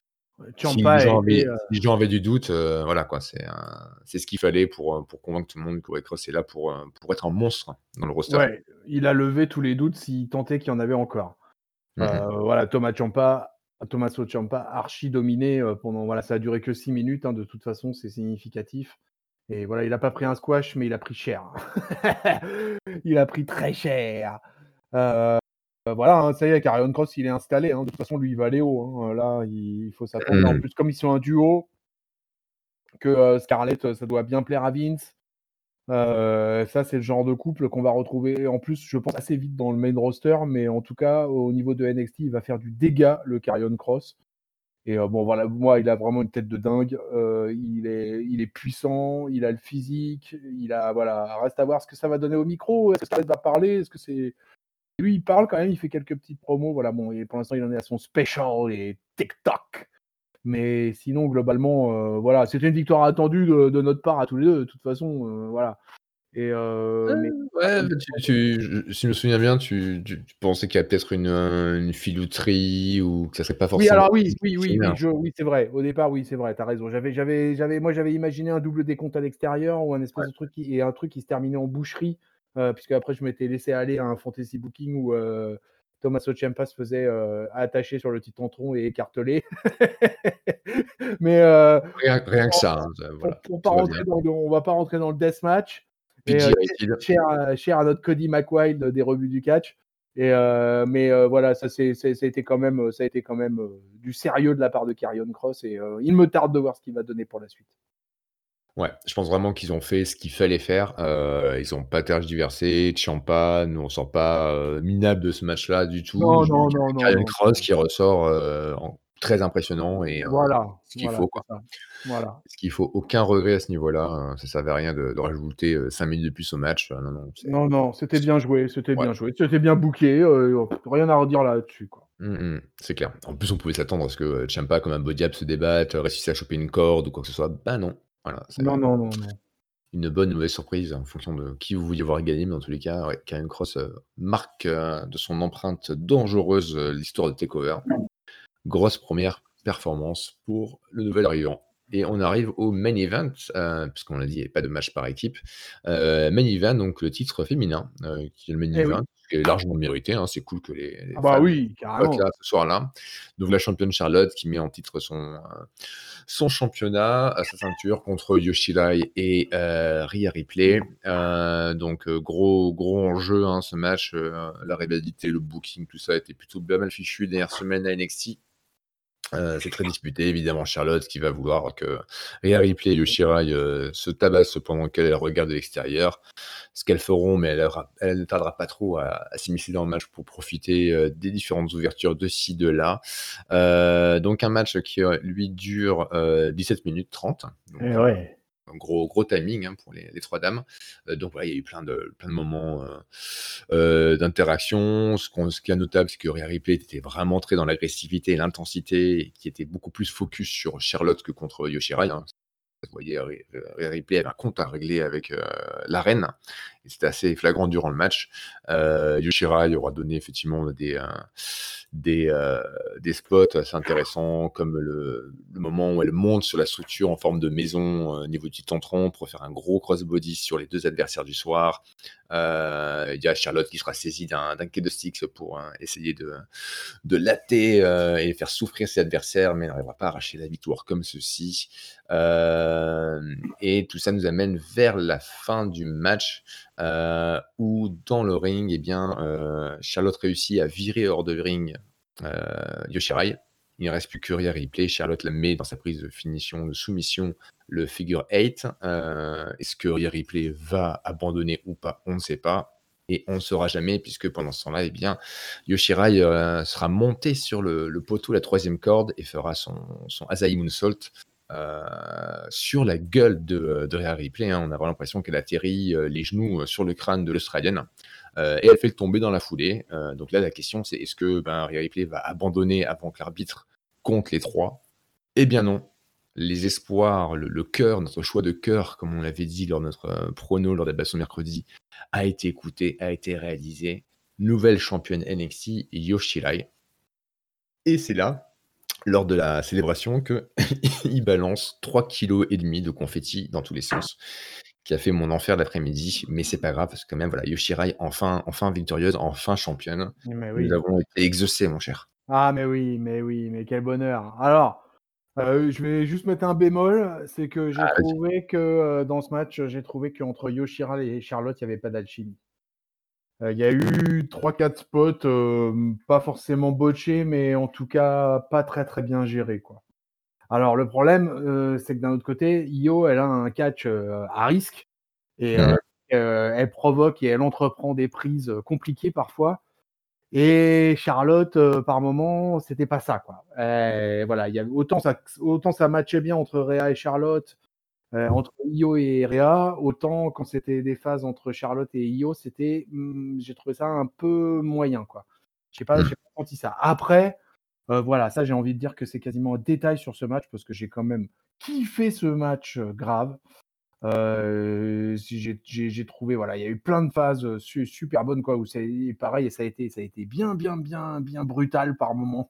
si, Ciampa les a gens été. avaient, euh, si les gens avaient du doute, euh, voilà quoi, c'est un- c'est ce qu'il fallait pour, euh, pour convaincre tout le monde que ouais, Kross est là pour, euh, pour être un monstre dans le roster. Ouais, il a levé tous les doutes s'il tentait qu'il y en avait encore. Mhm. Euh, voilà, Thomas Ciampa, Tommaso Ciampa, archi dominé euh, pendant. Voilà, ça a duré que six minutes. Hein, de toute façon, c'est significatif. Et voilà, il a pas pris un squash, mais il a pris cher. Il a pris très cher. Euh, voilà, hein, ça y est, Karrion Kross, il est installé. Hein. De toute façon, lui, il va aller haut. Hein. Là, il, il faut s'attendre. En Mhm. plus, comme ils sont un duo, que euh, Scarlett, ça doit bien plaire à Vince. Euh, ça, c'est le genre de couple qu'on va retrouver en plus, je pense, assez vite dans le main roster, mais en tout cas, au niveau de N X T, il va faire du dégât, le Karrion Kross. Et euh, bon, voilà, moi, il a vraiment une tête de dingue. Euh, il, est, il est puissant, il a le physique, il a, voilà, reste à voir ce que ça va donner au micro. Est-ce que ça va parler? Est-ce que c'est. Lui, il parle quand même, il fait quelques petites promos. Voilà, bon, et pour l'instant, il en est à son special et TikTok. Mais sinon, globalement, euh, voilà, c'était une victoire attendue de, de notre part à tous les deux, de toute façon. Euh, voilà. Et euh, mais Ouais, tu, tu- je- si je me souviens bien, tu, tu- tu pensais qu'il y a peut-être une, euh, une filouterie ou que ça serait pas oui, forcément alors oui, physique oui, oui, féminin. oui, je, oui, c'est vrai. Au départ, oui, c'est vrai. T'as raison. J'avais, j'avais, j'avais, moi, j'avais imaginé un double décompte à l'extérieur ou un espèce Ouais. de truc qui, et un truc qui se terminait en boucherie, euh, puisque après, je m'étais laissé aller à un fantasy booking où euh, Tommaso Ciampa se faisait euh, attacher sur le petit tentron et écarteler. Mais euh, Rien, rien que ça, hein, ça, pour, voilà, pour pas tout va bien. rentrer dans, le- on va pas rentrer dans le deathmatch. Et euh, P G rated. cher, à- cher à notre Cody McWild des revues du catch. Et euh, mais euh, voilà, ça, c'est, c'est- ça a été quand même, ça a été quand même euh, du sérieux de la part de Karrion Kross. Et euh, il me tarde de voir ce qu'il va donner pour la suite. Ouais, je pense vraiment qu'ils ont fait ce qu'il fallait faire. Euh, ils ont pas tergiversé. Ciampa ne ressort pas euh, minable de ce match-là du tout. Non, Juste non, non, non, Karrion non. Kross qui ressort euh, en- très impressionnant et euh, Voilà, ce qu'il voilà, faut, c'est quoi. ça. Voilà. Ce qu'il faut, aucun regret à ce niveau-là. euh, Ça servait à rien de, de rajouter euh, cinq minutes de plus au match. Euh, non, non, c'est. Non, non, c'était bien joué, c'était Ouais. bien joué, c'était bien booké. Euh, rien à redire là-dessus, quoi. Mmh, mmh, c'est clair. En plus, on pouvait s'attendre à ce que euh, Ciampa, comme un body se débatte, euh, réussisse à choper une corde ou quoi que ce soit. Bah non. Voilà, c'est Non, non, non, non. une bonne ou mauvaise surprise en fonction de qui vous vouliez voir gagner. Mais en tous les cas, ouais, Karrion Kross euh, marque euh, de son empreinte dangereuse euh, l'histoire de TakeOver. Grosse première performance pour le nouvel arrivant. Et on arrive au main event, euh, puisqu'on l'a dit, il n'y avait pas de match par équipe. Euh, main event, donc le titre féminin, euh, qui est le main Eh event, oui. qui est largement mérité. Hein, c'est cool que les, les Ah bah femmes oui, soient là carrément. ce soir-là. Donc la championne Charlotte qui met en titre son, euh, son championnat à sa ceinture contre Yoshirai et euh, Rhea Ripley. Euh, donc euh, gros gros enjeu hein, ce match. Euh, la rivalité, le booking, tout ça a été plutôt bien mal fichu dernière semaine à N X T. Euh, c'est très disputé, évidemment. Charlotte qui va vouloir que Rhea Ripley et Yoshirai euh, se tabassent pendant qu'elle regarde de l'extérieur. Ce qu'elles feront, mais elle, aura- elle ne tardera pas trop à, à s'immiscer dans le match pour profiter euh, des différentes ouvertures de ci, de là. Euh, donc un match qui, euh, lui, dure euh, dix-sept minutes trente. Donc, Et euh, ouais. un gros, gros timing hein, pour les, les trois dames. Euh, donc voilà, il y a eu plein de, plein de moments euh, euh, d'interaction. Ce, qu'on- ce qui est notable, c'est que Rhea Ripley était vraiment très dans l'agressivité et l'intensité, et qui était beaucoup plus focus sur Charlotte que contre Yoshirai. Hein. Vous voyez, Rhea Rhea Ripley avait un compte à régler avec euh, la reine. Et c'était assez flagrant durant le match. Euh, Yoshirai aura donné effectivement des, euh, des, euh, des spots assez intéressants, comme le, le moment où elle monte sur la structure en forme de maison euh, au niveau du tentron pour faire un gros crossbody sur les deux adversaires du soir. Euh, Il y a Charlotte qui sera saisie d'un d'un candlestick pour euh, essayer de, de latter euh, et faire souffrir ses adversaires, mais elle n'arrivera pas à arracher la victoire comme ceci. Euh, et tout ça nous amène vers la fin du match, euh, où dans le ring, eh bien, euh, Charlotte réussit à virer hors de ring euh, Yoshirai. Il ne reste plus que Rhea Ripley. Charlotte la met dans sa prise de finition, de soumission, le figure eight. Euh, Est-ce que Rhea Ripley va abandonner ou pas? On ne sait pas. Et on ne saura jamais, puisque pendant ce temps-là, eh bien, Yoshirai euh, sera monté sur le, le poteau, la troisième corde, et fera son, son Asai Moonsault euh, sur la gueule de, de Rhea Ripley. Hein. On a vraiment l'impression qu'elle atterrit euh, les genoux sur le crâne de l'Australienne. Euh, et elle fait le tomber dans la foulée. Euh, donc là, la question, c'est est-ce que ben, Rhea Ripley va abandonner avant que l'arbitre compte les trois? Eh bien non. Les espoirs, le, le cœur, notre choix de cœur, comme on l'avait dit lors de notre euh, prono, lors des bassons mercredi, a été écouté, a été réalisé. Nouvelle championne N X T, Yoshirai. Et c'est là, lors de la célébration, qu'il balance trois kilos et demi de confetti dans tous les sens, qui a fait mon enfer d'après-midi, mais c'est pas grave, parce que quand même, voilà, Yoshirai, enfin, enfin victorieuse, enfin championne. Mais Nous oui. avons été exaucés, mon cher. Ah, mais oui, mais oui, mais quel bonheur. Alors, euh, je vais juste mettre un bémol, c'est que j'ai Ah, vas-y. trouvé que euh, dans ce match, j'ai trouvé qu'entre Yoshirai et Charlotte, il n'y avait pas d'alchimie. Euh, Il y a eu trois quatre spots, euh, pas forcément botchés, mais en tout cas pas très très bien gérés, quoi. Alors le problème, euh, c'est que d'un autre côté, Io, elle a un catch euh, à risque et euh, Mhm. euh, elle provoque et elle entreprend des prises euh, compliquées parfois. Et Charlotte, euh, par moment, c'était pas ça, quoi. Euh, voilà, il y a autant ça, autant ça matchait bien entre Rhea et Charlotte, euh, entre Io et Rhea, autant quand c'était des phases entre Charlotte et Io, c'était, hum, j'ai trouvé ça un peu moyen, quoi. Je sais pas, Mhm. j'ai pas senti ça. Après, euh, voilà, ça j'ai envie de dire que c'est quasiment un détail sur ce match parce que j'ai quand même kiffé ce match euh, grave. Euh, si j'ai, j'ai, j'ai trouvé, voilà, il y a eu plein de phases euh, su- super bonnes, quoi, où c'est pareil, et ça a été, ça a été bien, bien, bien, bien brutal par moment.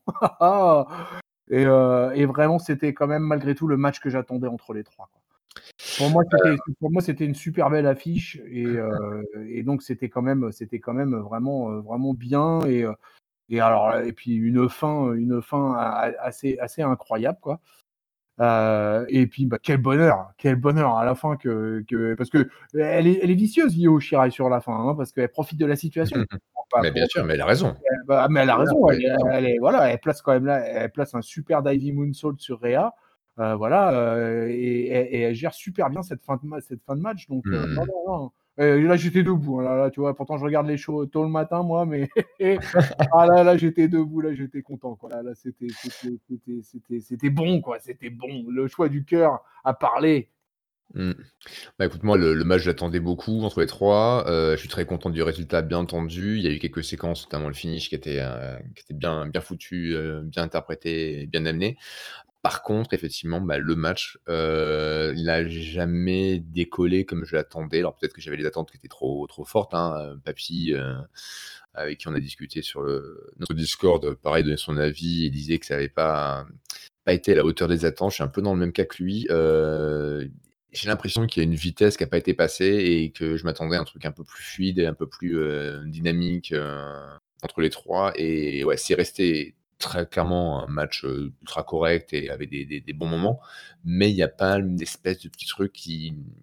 et, euh, et vraiment, c'était quand même malgré tout le match que j'attendais entre les trois, quoi. Pour moi, c'était, pour moi, c'était une super belle affiche et, euh, et donc c'était quand même, c'était quand même vraiment, euh, vraiment bien et, euh, et alors et puis une fin, une fin a- assez, assez incroyable, quoi. Euh, et puis bah, quel bonheur, quel bonheur à la fin que, que parce que elle est, elle est vicieuse Io Shirai sur la fin, hein, parce qu'elle profite de la situation. Pour pas- Mais bien pour- sûr, mais elle a raison. bah, mais elle a Là, raison, ouais, elle, est- non. elle est- voilà, elle place quand même là, elle place un super diving moonsault sur Rhea, euh, voilà, euh, et, et- et elle gère super bien cette fin de, ma- cette fin de match. Donc euh, non, Mhm. non, non. Euh, là j'étais debout, hein, là, là, tu vois. Pourtant je regarde les shows tôt le matin, moi, mais ah là là j'étais debout, là j'étais content, quoi. Là, là c'était, c'était, c'était, c'était, c'était bon, quoi. C'était bon. Le choix du cœur a parlé. Mhm. Bah écoute, moi, le, le match, j'attendais beaucoup entre les trois. Euh, je suis très content du résultat, bien entendu. Il y a eu quelques séquences, notamment le finish, qui était, euh, qui était bien, bien foutu, euh, bien interprété et bien amené. Par contre, effectivement, bah, le match, euh, il n'a jamais décollé comme je l'attendais. Alors peut-être que j'avais les attentes qui étaient trop, trop fortes. Hein. Papy, euh, avec qui on a discuté sur le, notre Discord, pareil, donnait son avis et disait que ça n'avait pas, pas été à la hauteur des attentes. Je suis un peu dans le même cas que lui. Euh, j'ai l'impression qu'il y a une vitesse qui n'a pas été passée et que je m'attendais à un truc un peu plus fluide et un peu plus euh, dynamique euh, entre les trois. Et ouais, c'est resté très clairement un match euh, ultra correct et avec des, des- des bons moments, mais il n'y a pas une espèce de petit truc qui,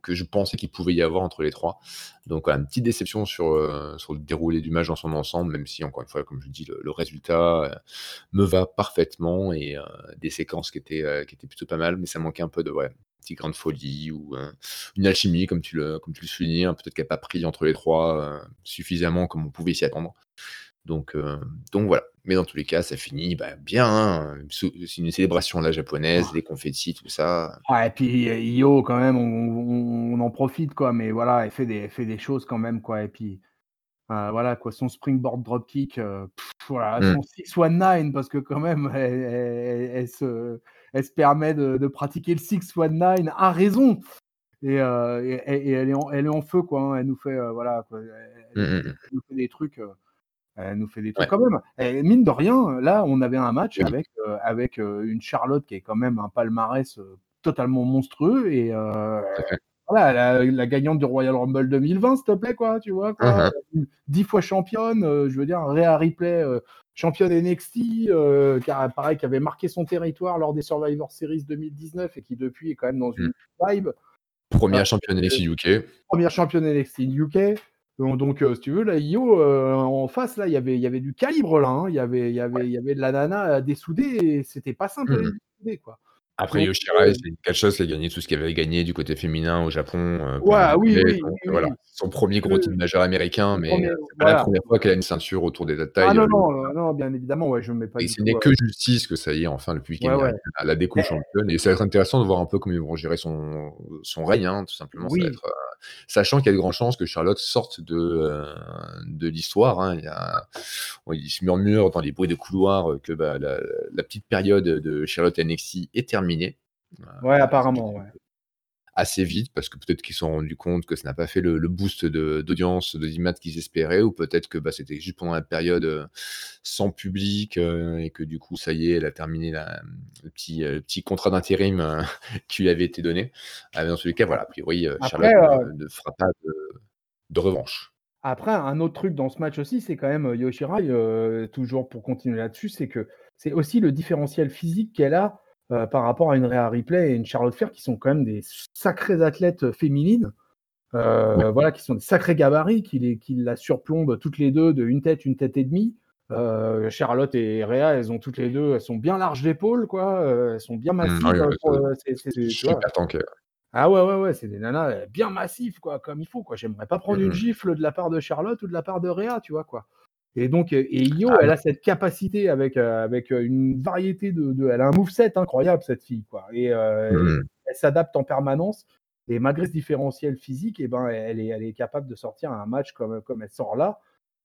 que je pensais qu'il pouvait y avoir entre les trois. Donc voilà, une petite déception sur, heu, sur le déroulé du match dans son ensemble, même si encore une fois, comme je dis, le le résultat, heu, me va parfaitement et heu, des séquences qui étaient, heu, qui étaient plutôt pas mal, mais ça manquait un peu de ouais, un petit grain de folie ou, heu, une alchimie comme tu le comme tu le soulignais, hein, peut-être qu'elle a pas pris entre les trois, heu, suffisamment comme on pouvait s'y attendre. Donc heu, donc voilà. Mais dans tous les cas, ça finit, bah, bien, hein, sou c'est une célébration à la japonaise, Ah. des confettis, tout ça. Ouais et puis, heu, Io quand même, on on on en profite quoi, mais voilà, elle fait des elle fait des choses quand même quoi et puis, heu, voilà quoi, son springboard dropkick, heu, voilà, Mmh. son six one nine parce que quand même elle elle elle se elle se permet de de pratiquer le six one nine à raison et heu et et et elle est en elle est en feu quoi, hein. Elle nous fait, heu, voilà quoi, elle elle Mmh nous mh, fait mmh. elle nous fait des trucs, heu, elle nous fait des trucs Ouais. quand même et mine de rien, là, on avait un match Oui. avec, heu, avec, heu, une Charlotte qui est quand même un palmarès, heu, totalement monstrueux et heu, Tout à fait. voilà, la la gagnante du Royal Rumble deux mille vingt, s'il te plaît, quoi, tu vois, Mmh quoi? mh. Heu, dix fois championne, heu, je veux dire, Rhea Ripley, heu, championne N X T, heu, qui a pareil, qui avait marqué son territoire lors des Survivor Series deux mille dix-neuf et qui depuis est quand même dans Mmh. une vibe. Heu, première championne N X T UK. première championne N X T UK. Donc donc heu, si tu veux, là, Io, heu, en face, là, il y avait il y avait du calibre, là, hein. Il y avait il y Ouais. avait il y avait de la nana à dessouder et c'était pas simple à Mmh les mh. dessouder, quoi. Après Donc Io Shirai, heu c'est une catcheuse qui a gagné tout ce qu'elle avait gagné du côté féminin au Japon, heu, par Ouais, la oui, W W E, oui, donc oui, voilà. oui. Son premier gros Le titre majeur américain, le mais heu, premier c'est pas la voilà. première fois qu'elle a une ceinture autour des Ah tailles, non, heu, lourdes, non, hein. heu, non, bien évidemment, ouais, je mets pas Et du ce tout, n'est heu que justice que ça y est, enfin, le public Ouais, ouais. américain la la Eh découvre championne et ça va être intéressant de voir un peu comment ils vont gérer son son règne, hein, tout simplement. Ça va Oui. être, heu sachant qu'il y a de grandes chances que Charlotte sorte de, heu, de l'histoire, hein. Il y a oui, il se murmure dans les bruits de couloir, heu, que, bah, la la petite période de Charlotte N X T est terminée. Heu, Ouais, ce qui apparemment, ouais. assez vite parce que peut-être qu'ils se sont rendus compte que ça n'a pas fait le le boost de d'audience, d'audimat qu'ils espéraient ou peut-être que, bah, c'était juste pendant la période, heu, sans public, heu et que du coup, ça y est, elle a terminé la le petit, heu, le petit contrat d'intérim, heu, qui lui avait été donné. Ah, mais dans tous les cas, voilà, a priori, heu, Après, Charlotte heu ne ne fera pas de de revanche. après un autre truc dans ce match aussi, c'est quand même, heu, Io Shirai, heu, toujours pour continuer là-dessus, c'est que c'est aussi le différentiel physique qu'elle a, heu, par rapport à une Rhea Ripley et une Charlotte Flair qui sont quand même des sacrées athlètes féminines. Ouais. Heu, voilà, qui sont des sacrés gabarits, qui les qui la surplombent toutes les deux de une tête, une tête et demie. Heu, Charlotte et Rhea, elles ont toutes les deux, elles sont bien larges d'épaules, quoi, heu, elles sont bien Mmh, ah massives, oui, heu, ouais, pour, ça heu, c'est c'est c'est tu vois? super tanké, ouais. Ah ouais, ouais, ouais, c'est des nanas, heu, bien massives, quoi, comme il faut, quoi. J'aimerais pas prendre Mmh une mh. gifle de la part de Charlotte ou de la part de Rhea, tu vois, quoi? Et donc heu et Ah Io, elle non. a cette capacité avec, heu, avec, heu, une variété de de elle a un moveset incroyable cette fille, quoi et heu Mmh et mh. elle s'adapte en permanence et malgré ce différentiel physique et ben, elle est elle est capable de sortir un match comme comme elle sort là.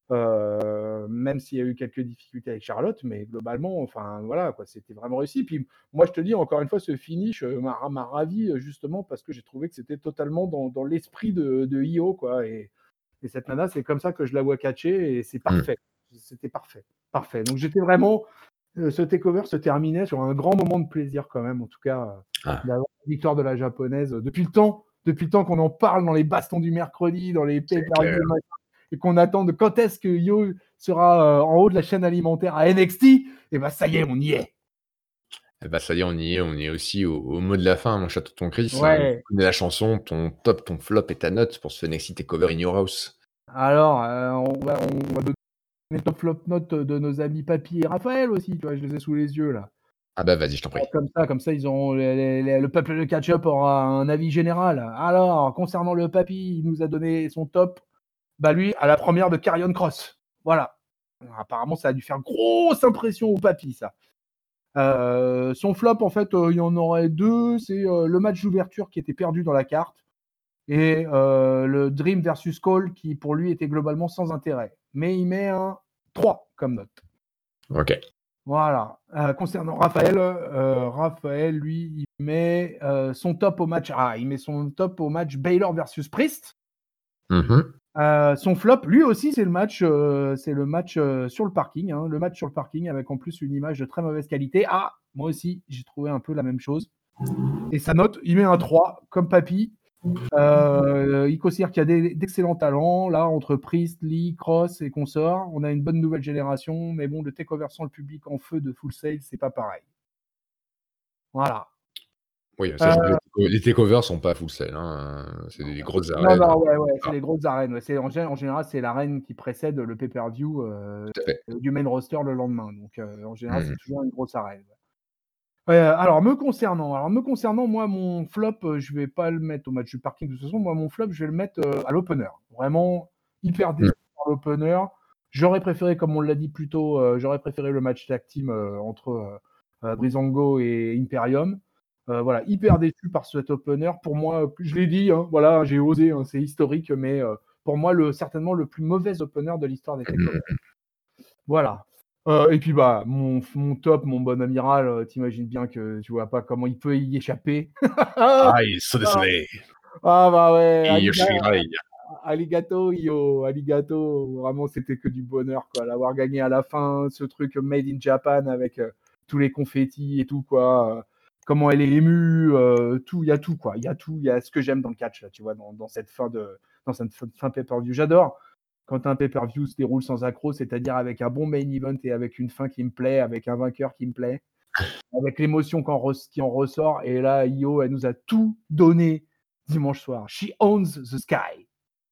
Heu, même s'il y a eu quelques difficultés avec Charlotte, mais globalement, enfin, voilà, quoi, c'était vraiment réussi. Puis moi, je te dis encore une fois, ce finish, heu, m'a m'a ravi, heu, justement parce que j'ai trouvé que c'était totalement dans dans l'esprit de de Io, quoi et et cette nana, c'est comme ça que je la vois catcher et c'est Mmh. parfait. C'était parfait, parfait. Donc j'étais vraiment heu, ce takeover se terminait sur un grand moment de plaisir quand même, en tout cas, heu, Ah. d'avoir la victoire de la japonaise, heu, depuis le temps depuis le temps qu'on en parle dans les bastons du mercredi, dans les C'est clair. pay-per-view, machin et qu'on attend de quand est-ce que Io sera, heu, en haut de la chaîne alimentaire à N X T et bah, ça y est, on y est. Et bah, ça y est, on y est, on y est aussi au au mot de la fin, mon cher tonton Chris, hein. Tu Ouais. connais la chanson, ton top, ton flop et ta note pour ce N X T takeover in your house. Alors, heu, on va on va donner les top flop notes de nos amis Papy et Raphaël aussi, tu vois? Je les ai sous les yeux là. Ah bah, vas-y, je t'en Ah, prie. comme ça comme ça, ils auront les les les le peuple de catch-up aura un avis général. Alors, concernant le Papy, il nous a donné son top. Bah, lui, à la première de Karrion Kross. Voilà. Apparemment, ça a dû faire grosse impression au Papy, ça. Heu, son flop, en fait, heu, il y en aurait deux. C'est, heu, le match d'ouverture qui était perdu dans la carte et heu, le Dream versus Cole qui, pour lui, était globalement sans intérêt. Mais il met un trois comme note. OK. Voilà. Heu, concernant Raphaël, heu, Raphaël, lui, il met, heu, son top au match ah, il met son top au match Baylor versus Priest. Mmh mh. Heu, son flop, lui aussi, c'est le match, heu, c'est le match, heu, sur le parking, hein, le match sur le parking avec en plus une image de très mauvaise qualité. Ah! Moi aussi, j'ai trouvé un peu la même chose et sa note, il met un trois comme Papy. Heu, il considère qu'il y a d'e d'excellents talents là entre Priest, Lee, Kross et consorts. On a une bonne nouvelle génération, mais bon, le takeover sans le public en feu de Full Sail, c'est pas pareil. Voilà. Oui, Heu sachant que les takeovers les takeovers sont pas full sell, hein, heu, c'est des grosses non, arènes, non, hein. ouais, ouais, c'est Ah, les grosses arènes, ouais. C'est en gé en général, c'est l'arène qui précède le pay-per-view, heu, tout à fait. du main roster le lendemain. Donc, heu, en général, c'est Mmh. toujours une grosse arène, ouais. Heu, alors me concernant alors me concernant, moi, mon flop, heu, je vais pas le mettre au match du parking de toute façon. Moi, mon flop, je vais le mettre, heu, à l'opener. Vraiment hyper Mmh. déçu par l'opener. J'aurais préféré, comme on l'a dit plus tôt, heu, j'aurais préféré le match tag team, heu, entre, heu heu, Breezango et Imperium. Heu, voilà, hyper déçu par cet opener. Pour moi, heu, je l'ai dit, hein, voilà, j'ai osé, hein, c'est historique, mais heu, pour moi, le certainement le plus mauvais opener de l'histoire des takeovers. Mmh. Voilà. Heu et puis, bah, mon f mon top, mon bon amiral, heu, tu imagines bien que tu vois pas comment il peut y échapper. Ah! Aïe, so désolé. Ah bah, ouais, Alliga Yoshirai. Arigato Io, arigato, vraiment c'était que du bonheur, quoi. L'avoir gagné à la fin, ce truc made in Japan avec, heu, tous les confettis et tout, quoi, heu, comment elle est émue, heu, tout, il y a tout, quoi. Il y a tout, il y a ce que j'aime dans le catch, là, tu vois? Dans dans cette fin de dans cette fin fin pay-per-view. J'adore quand un pay-per-view se déroule sans accroc, c'est-à-dire avec un bon main event et avec une fin qui me plaît, avec un vainqueur qui me plaît, avec l'émotion qu'en res qui en ressort. Et là, Io, elle nous a tout donné dimanche soir. She owns the sky.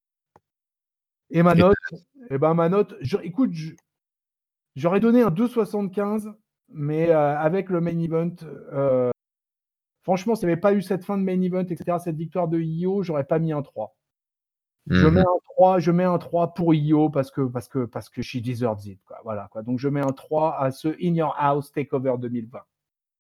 Et ma Et note, et ben ma note, je écoute, je j'aurais donné un deux soixante-quinze, mais heu, avec le main event, heu, franchement, s'il y avait pas eu cette fin de main event et cetera, cette victoire de Io, j'aurais pas mis un trois. Je mmh mets mh. un trois, je mets un trois pour Io parce que parce que parce que she deserves it, quoi. Voilà, quoi. Donc je mets un trois à ce In Your House Takeover deux mille vingt.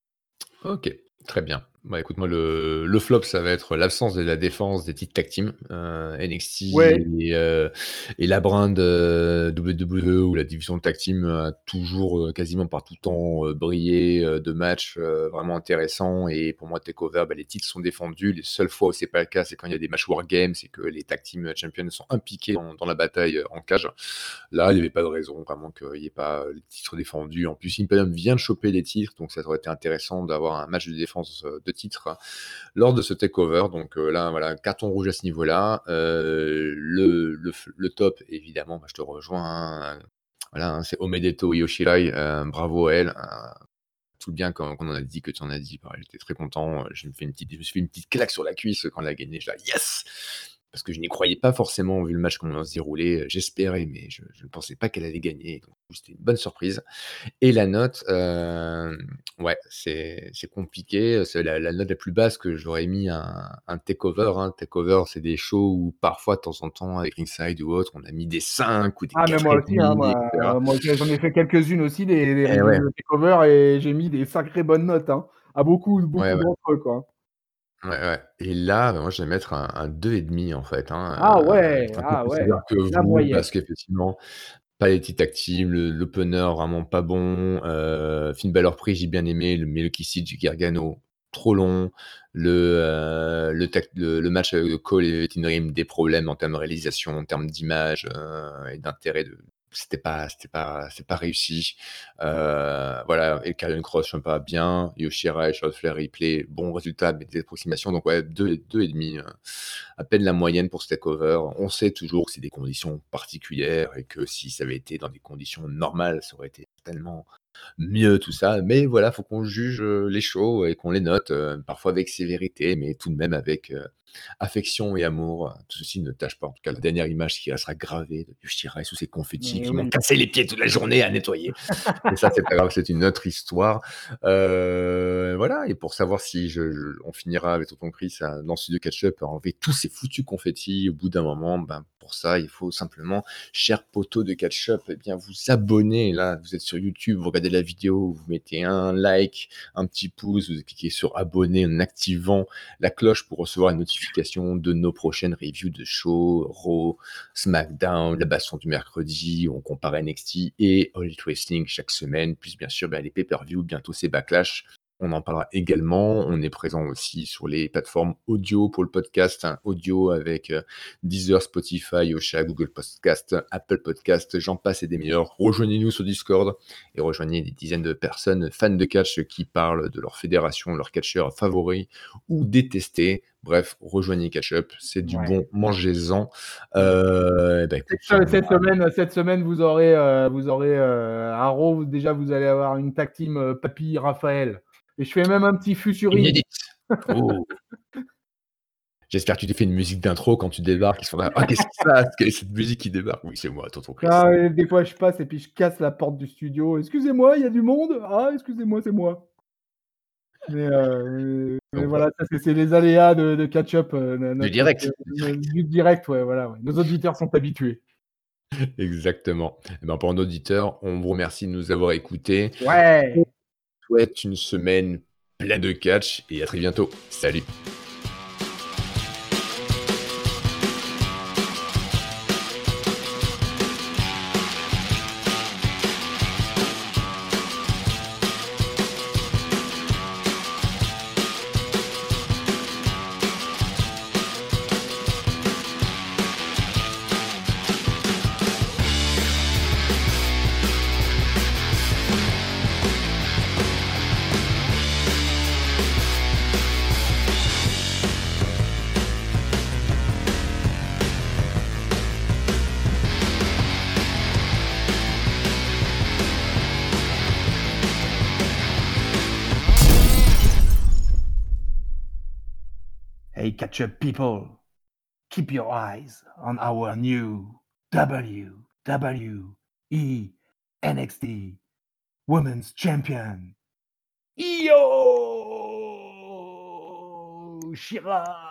OK, très bien. Bah, écoute, moi, le le flop, ça va être l'absence de la défense des titres tag team, heu, N X T Ouais. et heu et la brand, heu, W W E où la division tag team a toujours, heu, quasiment par tout temps, heu, brillé, heu, de matchs, heu, vraiment intéressants. Et pour moi, takeover, bah, les titres sont défendus. Les seules fois où c'est pas le cas, c'est quand il y a des matchs War Games et que les tag team champions sont impliqués dans dans la bataille, heu, en cage. Là, il n'y avait pas de raison vraiment qu'il n'y ait pas euh, les titres défendus. En plus, Imperium vient de choper les titres, donc ça aurait été intéressant d'avoir un match de défense euh, de titres hein, lors de ce takeover. Donc euh, là, voilà, carton rouge à ce niveau-là. Euh, le, le, le top, évidemment, bah, je te rejoins. Hein, voilà, hein, c'est Omedeto Yoshirai. Euh, bravo à elle. Euh, tout bien quand, quand on a dit que tu en as dit. Pareil, j'étais très content. Je me, fais une petite, je me suis fait une petite claque sur la cuisse quand elle a gagné. Je dis yes! Parce que je n'y croyais pas forcément vu le match comment se déroulait. J'espérais, mais je je ne pensais pas qu'elle allait gagner. Donc c'était une bonne surprise. Et la note, hem, ouais, c'est c'est compliqué. C'est la la note la plus basse que j'aurais mis un un takeover, hein. Takeover, c'est des shows où parfois, de temps en temps, avec Ringside ou autre, on a mis des cinq ou des Ah mais moi aussi, hein, quatre virgule cinq moi, et cetera. moi j'en ai fait quelques-unes aussi des des Et reviews ouais, de takeover et j'ai mis des sacrées bonnes notes, hein, à beaucoup ouais, beaucoup ouais. d'entre eux, quoi. Ouais, ouais. Et là, bah, moi, je vais mettre un un deux virgule cinq en fait, hein, Ah heu, ouais, un peu ah plus ouais, sévère que la vous moyenne. parce qu'effectivement, pas les petites actives, le l'opener vraiment pas bon, heu, Finn Balor pris, j'ai bien aimé, le mais le Kissage Gargano, trop long, le, heu, le tac le le match avec Cole et Tinrim, des problèmes en termes de réalisation, en termes d'image, heu et d'intérêt de c'était pas c'était pas c'est pas réussi. Heu, voilà, et Karrion Kross, pas bien, Yoshirai, Charlotte Flair, Ripley, bon résultat, mais des approximations, donc ouais, deux deux et demi, heu, à peine la moyenne pour ce takeover. On sait toujours que c'est des conditions particulières et que si ça avait été dans des conditions normales, ça aurait été tellement mieux tout ça. Mais voilà, faut qu'on juge, heu, les shows et qu'on les note, heu, parfois avec sévérité, mais tout de même avec, heu, affection et amour. Tout ceci ne tâche pas, en tout cas, la dernière image qui restera gravée de Yoshirai sous ses confettis Mais qui m'ont oui. cassé les pieds toute la journée à nettoyer. Mais ça, c'est pas grave, c'est une autre histoire. Heu, voilà, et pour savoir si je je on finira avec tonton Chris à dans ce studio catch-up à enlever tous ces foutus confettis au bout d'un moment, ben, pour ça, il faut simplement, chers poteaux de catch-up, eh bien, vous abonner. Là, vous êtes sur YouTube, vous regardez la vidéo, vous mettez un like, un petit pouce, vous cliquez sur abonner en activant la cloche pour recevoir les notifications de nos prochaines reviews de shows, Raw, SmackDown, la baston du mercredi, on compare N X T et All Elite Wrestling chaque semaine, plus bien sûr ben, les pay-per-view, bientôt c'est Backlash. On en parlera également. On est présent aussi sur les plateformes audio pour le podcast, hein, audio avec euh, Deezer, Spotify, Ocha, Google Podcast, Apple Podcast, j'en passe et des meilleurs. Rejoignez-nous sur Discord et rejoignez des dizaines de personnes fans de catch qui parlent de leur fédération, leur catcheur favori ou détesté. Bref, rejoignez Catch Up, c'est du Ouais. bon, mangez-en. Mmh. Euh, eh ben, écoute, Cette on cette semaine cette semaine, vous aurez, heu, vous aurez, heu, à Raw, déjà, vous allez avoir une tag team, heu, Papy Raphaël et je fais même un petit featuring inédite. Oh! J'espère que tu t'es fait une musique d'intro quand tu débarques, ils sont là: «Ah qu'est-ce qui se passe? Quelle est cette musique qui débarque?» «Oui, c'est moi, tonton Chris». Ah ouais, des fois je passe et puis je casse la porte du studio: «Excusez-moi, il y a du monde? Ah excusez-moi, c'est moi». Mais heu, mais Donc voilà, voilà. ça c'est c'est les aléas de de catch-up, heu, no Du notre direct, du no direct. du direct, ouais, voilà, ouais. Nos auditeurs sont habitués. Exactement. Et ben, pour nos auditeurs, on vous remercie de nous avoir écoutés. On Ouais! souhaite une semaine pleine de catch et à très bientôt. Salut! Hey catch-up people, keep your eyes on our new W W E N X T Women's Champion, Io Shirai!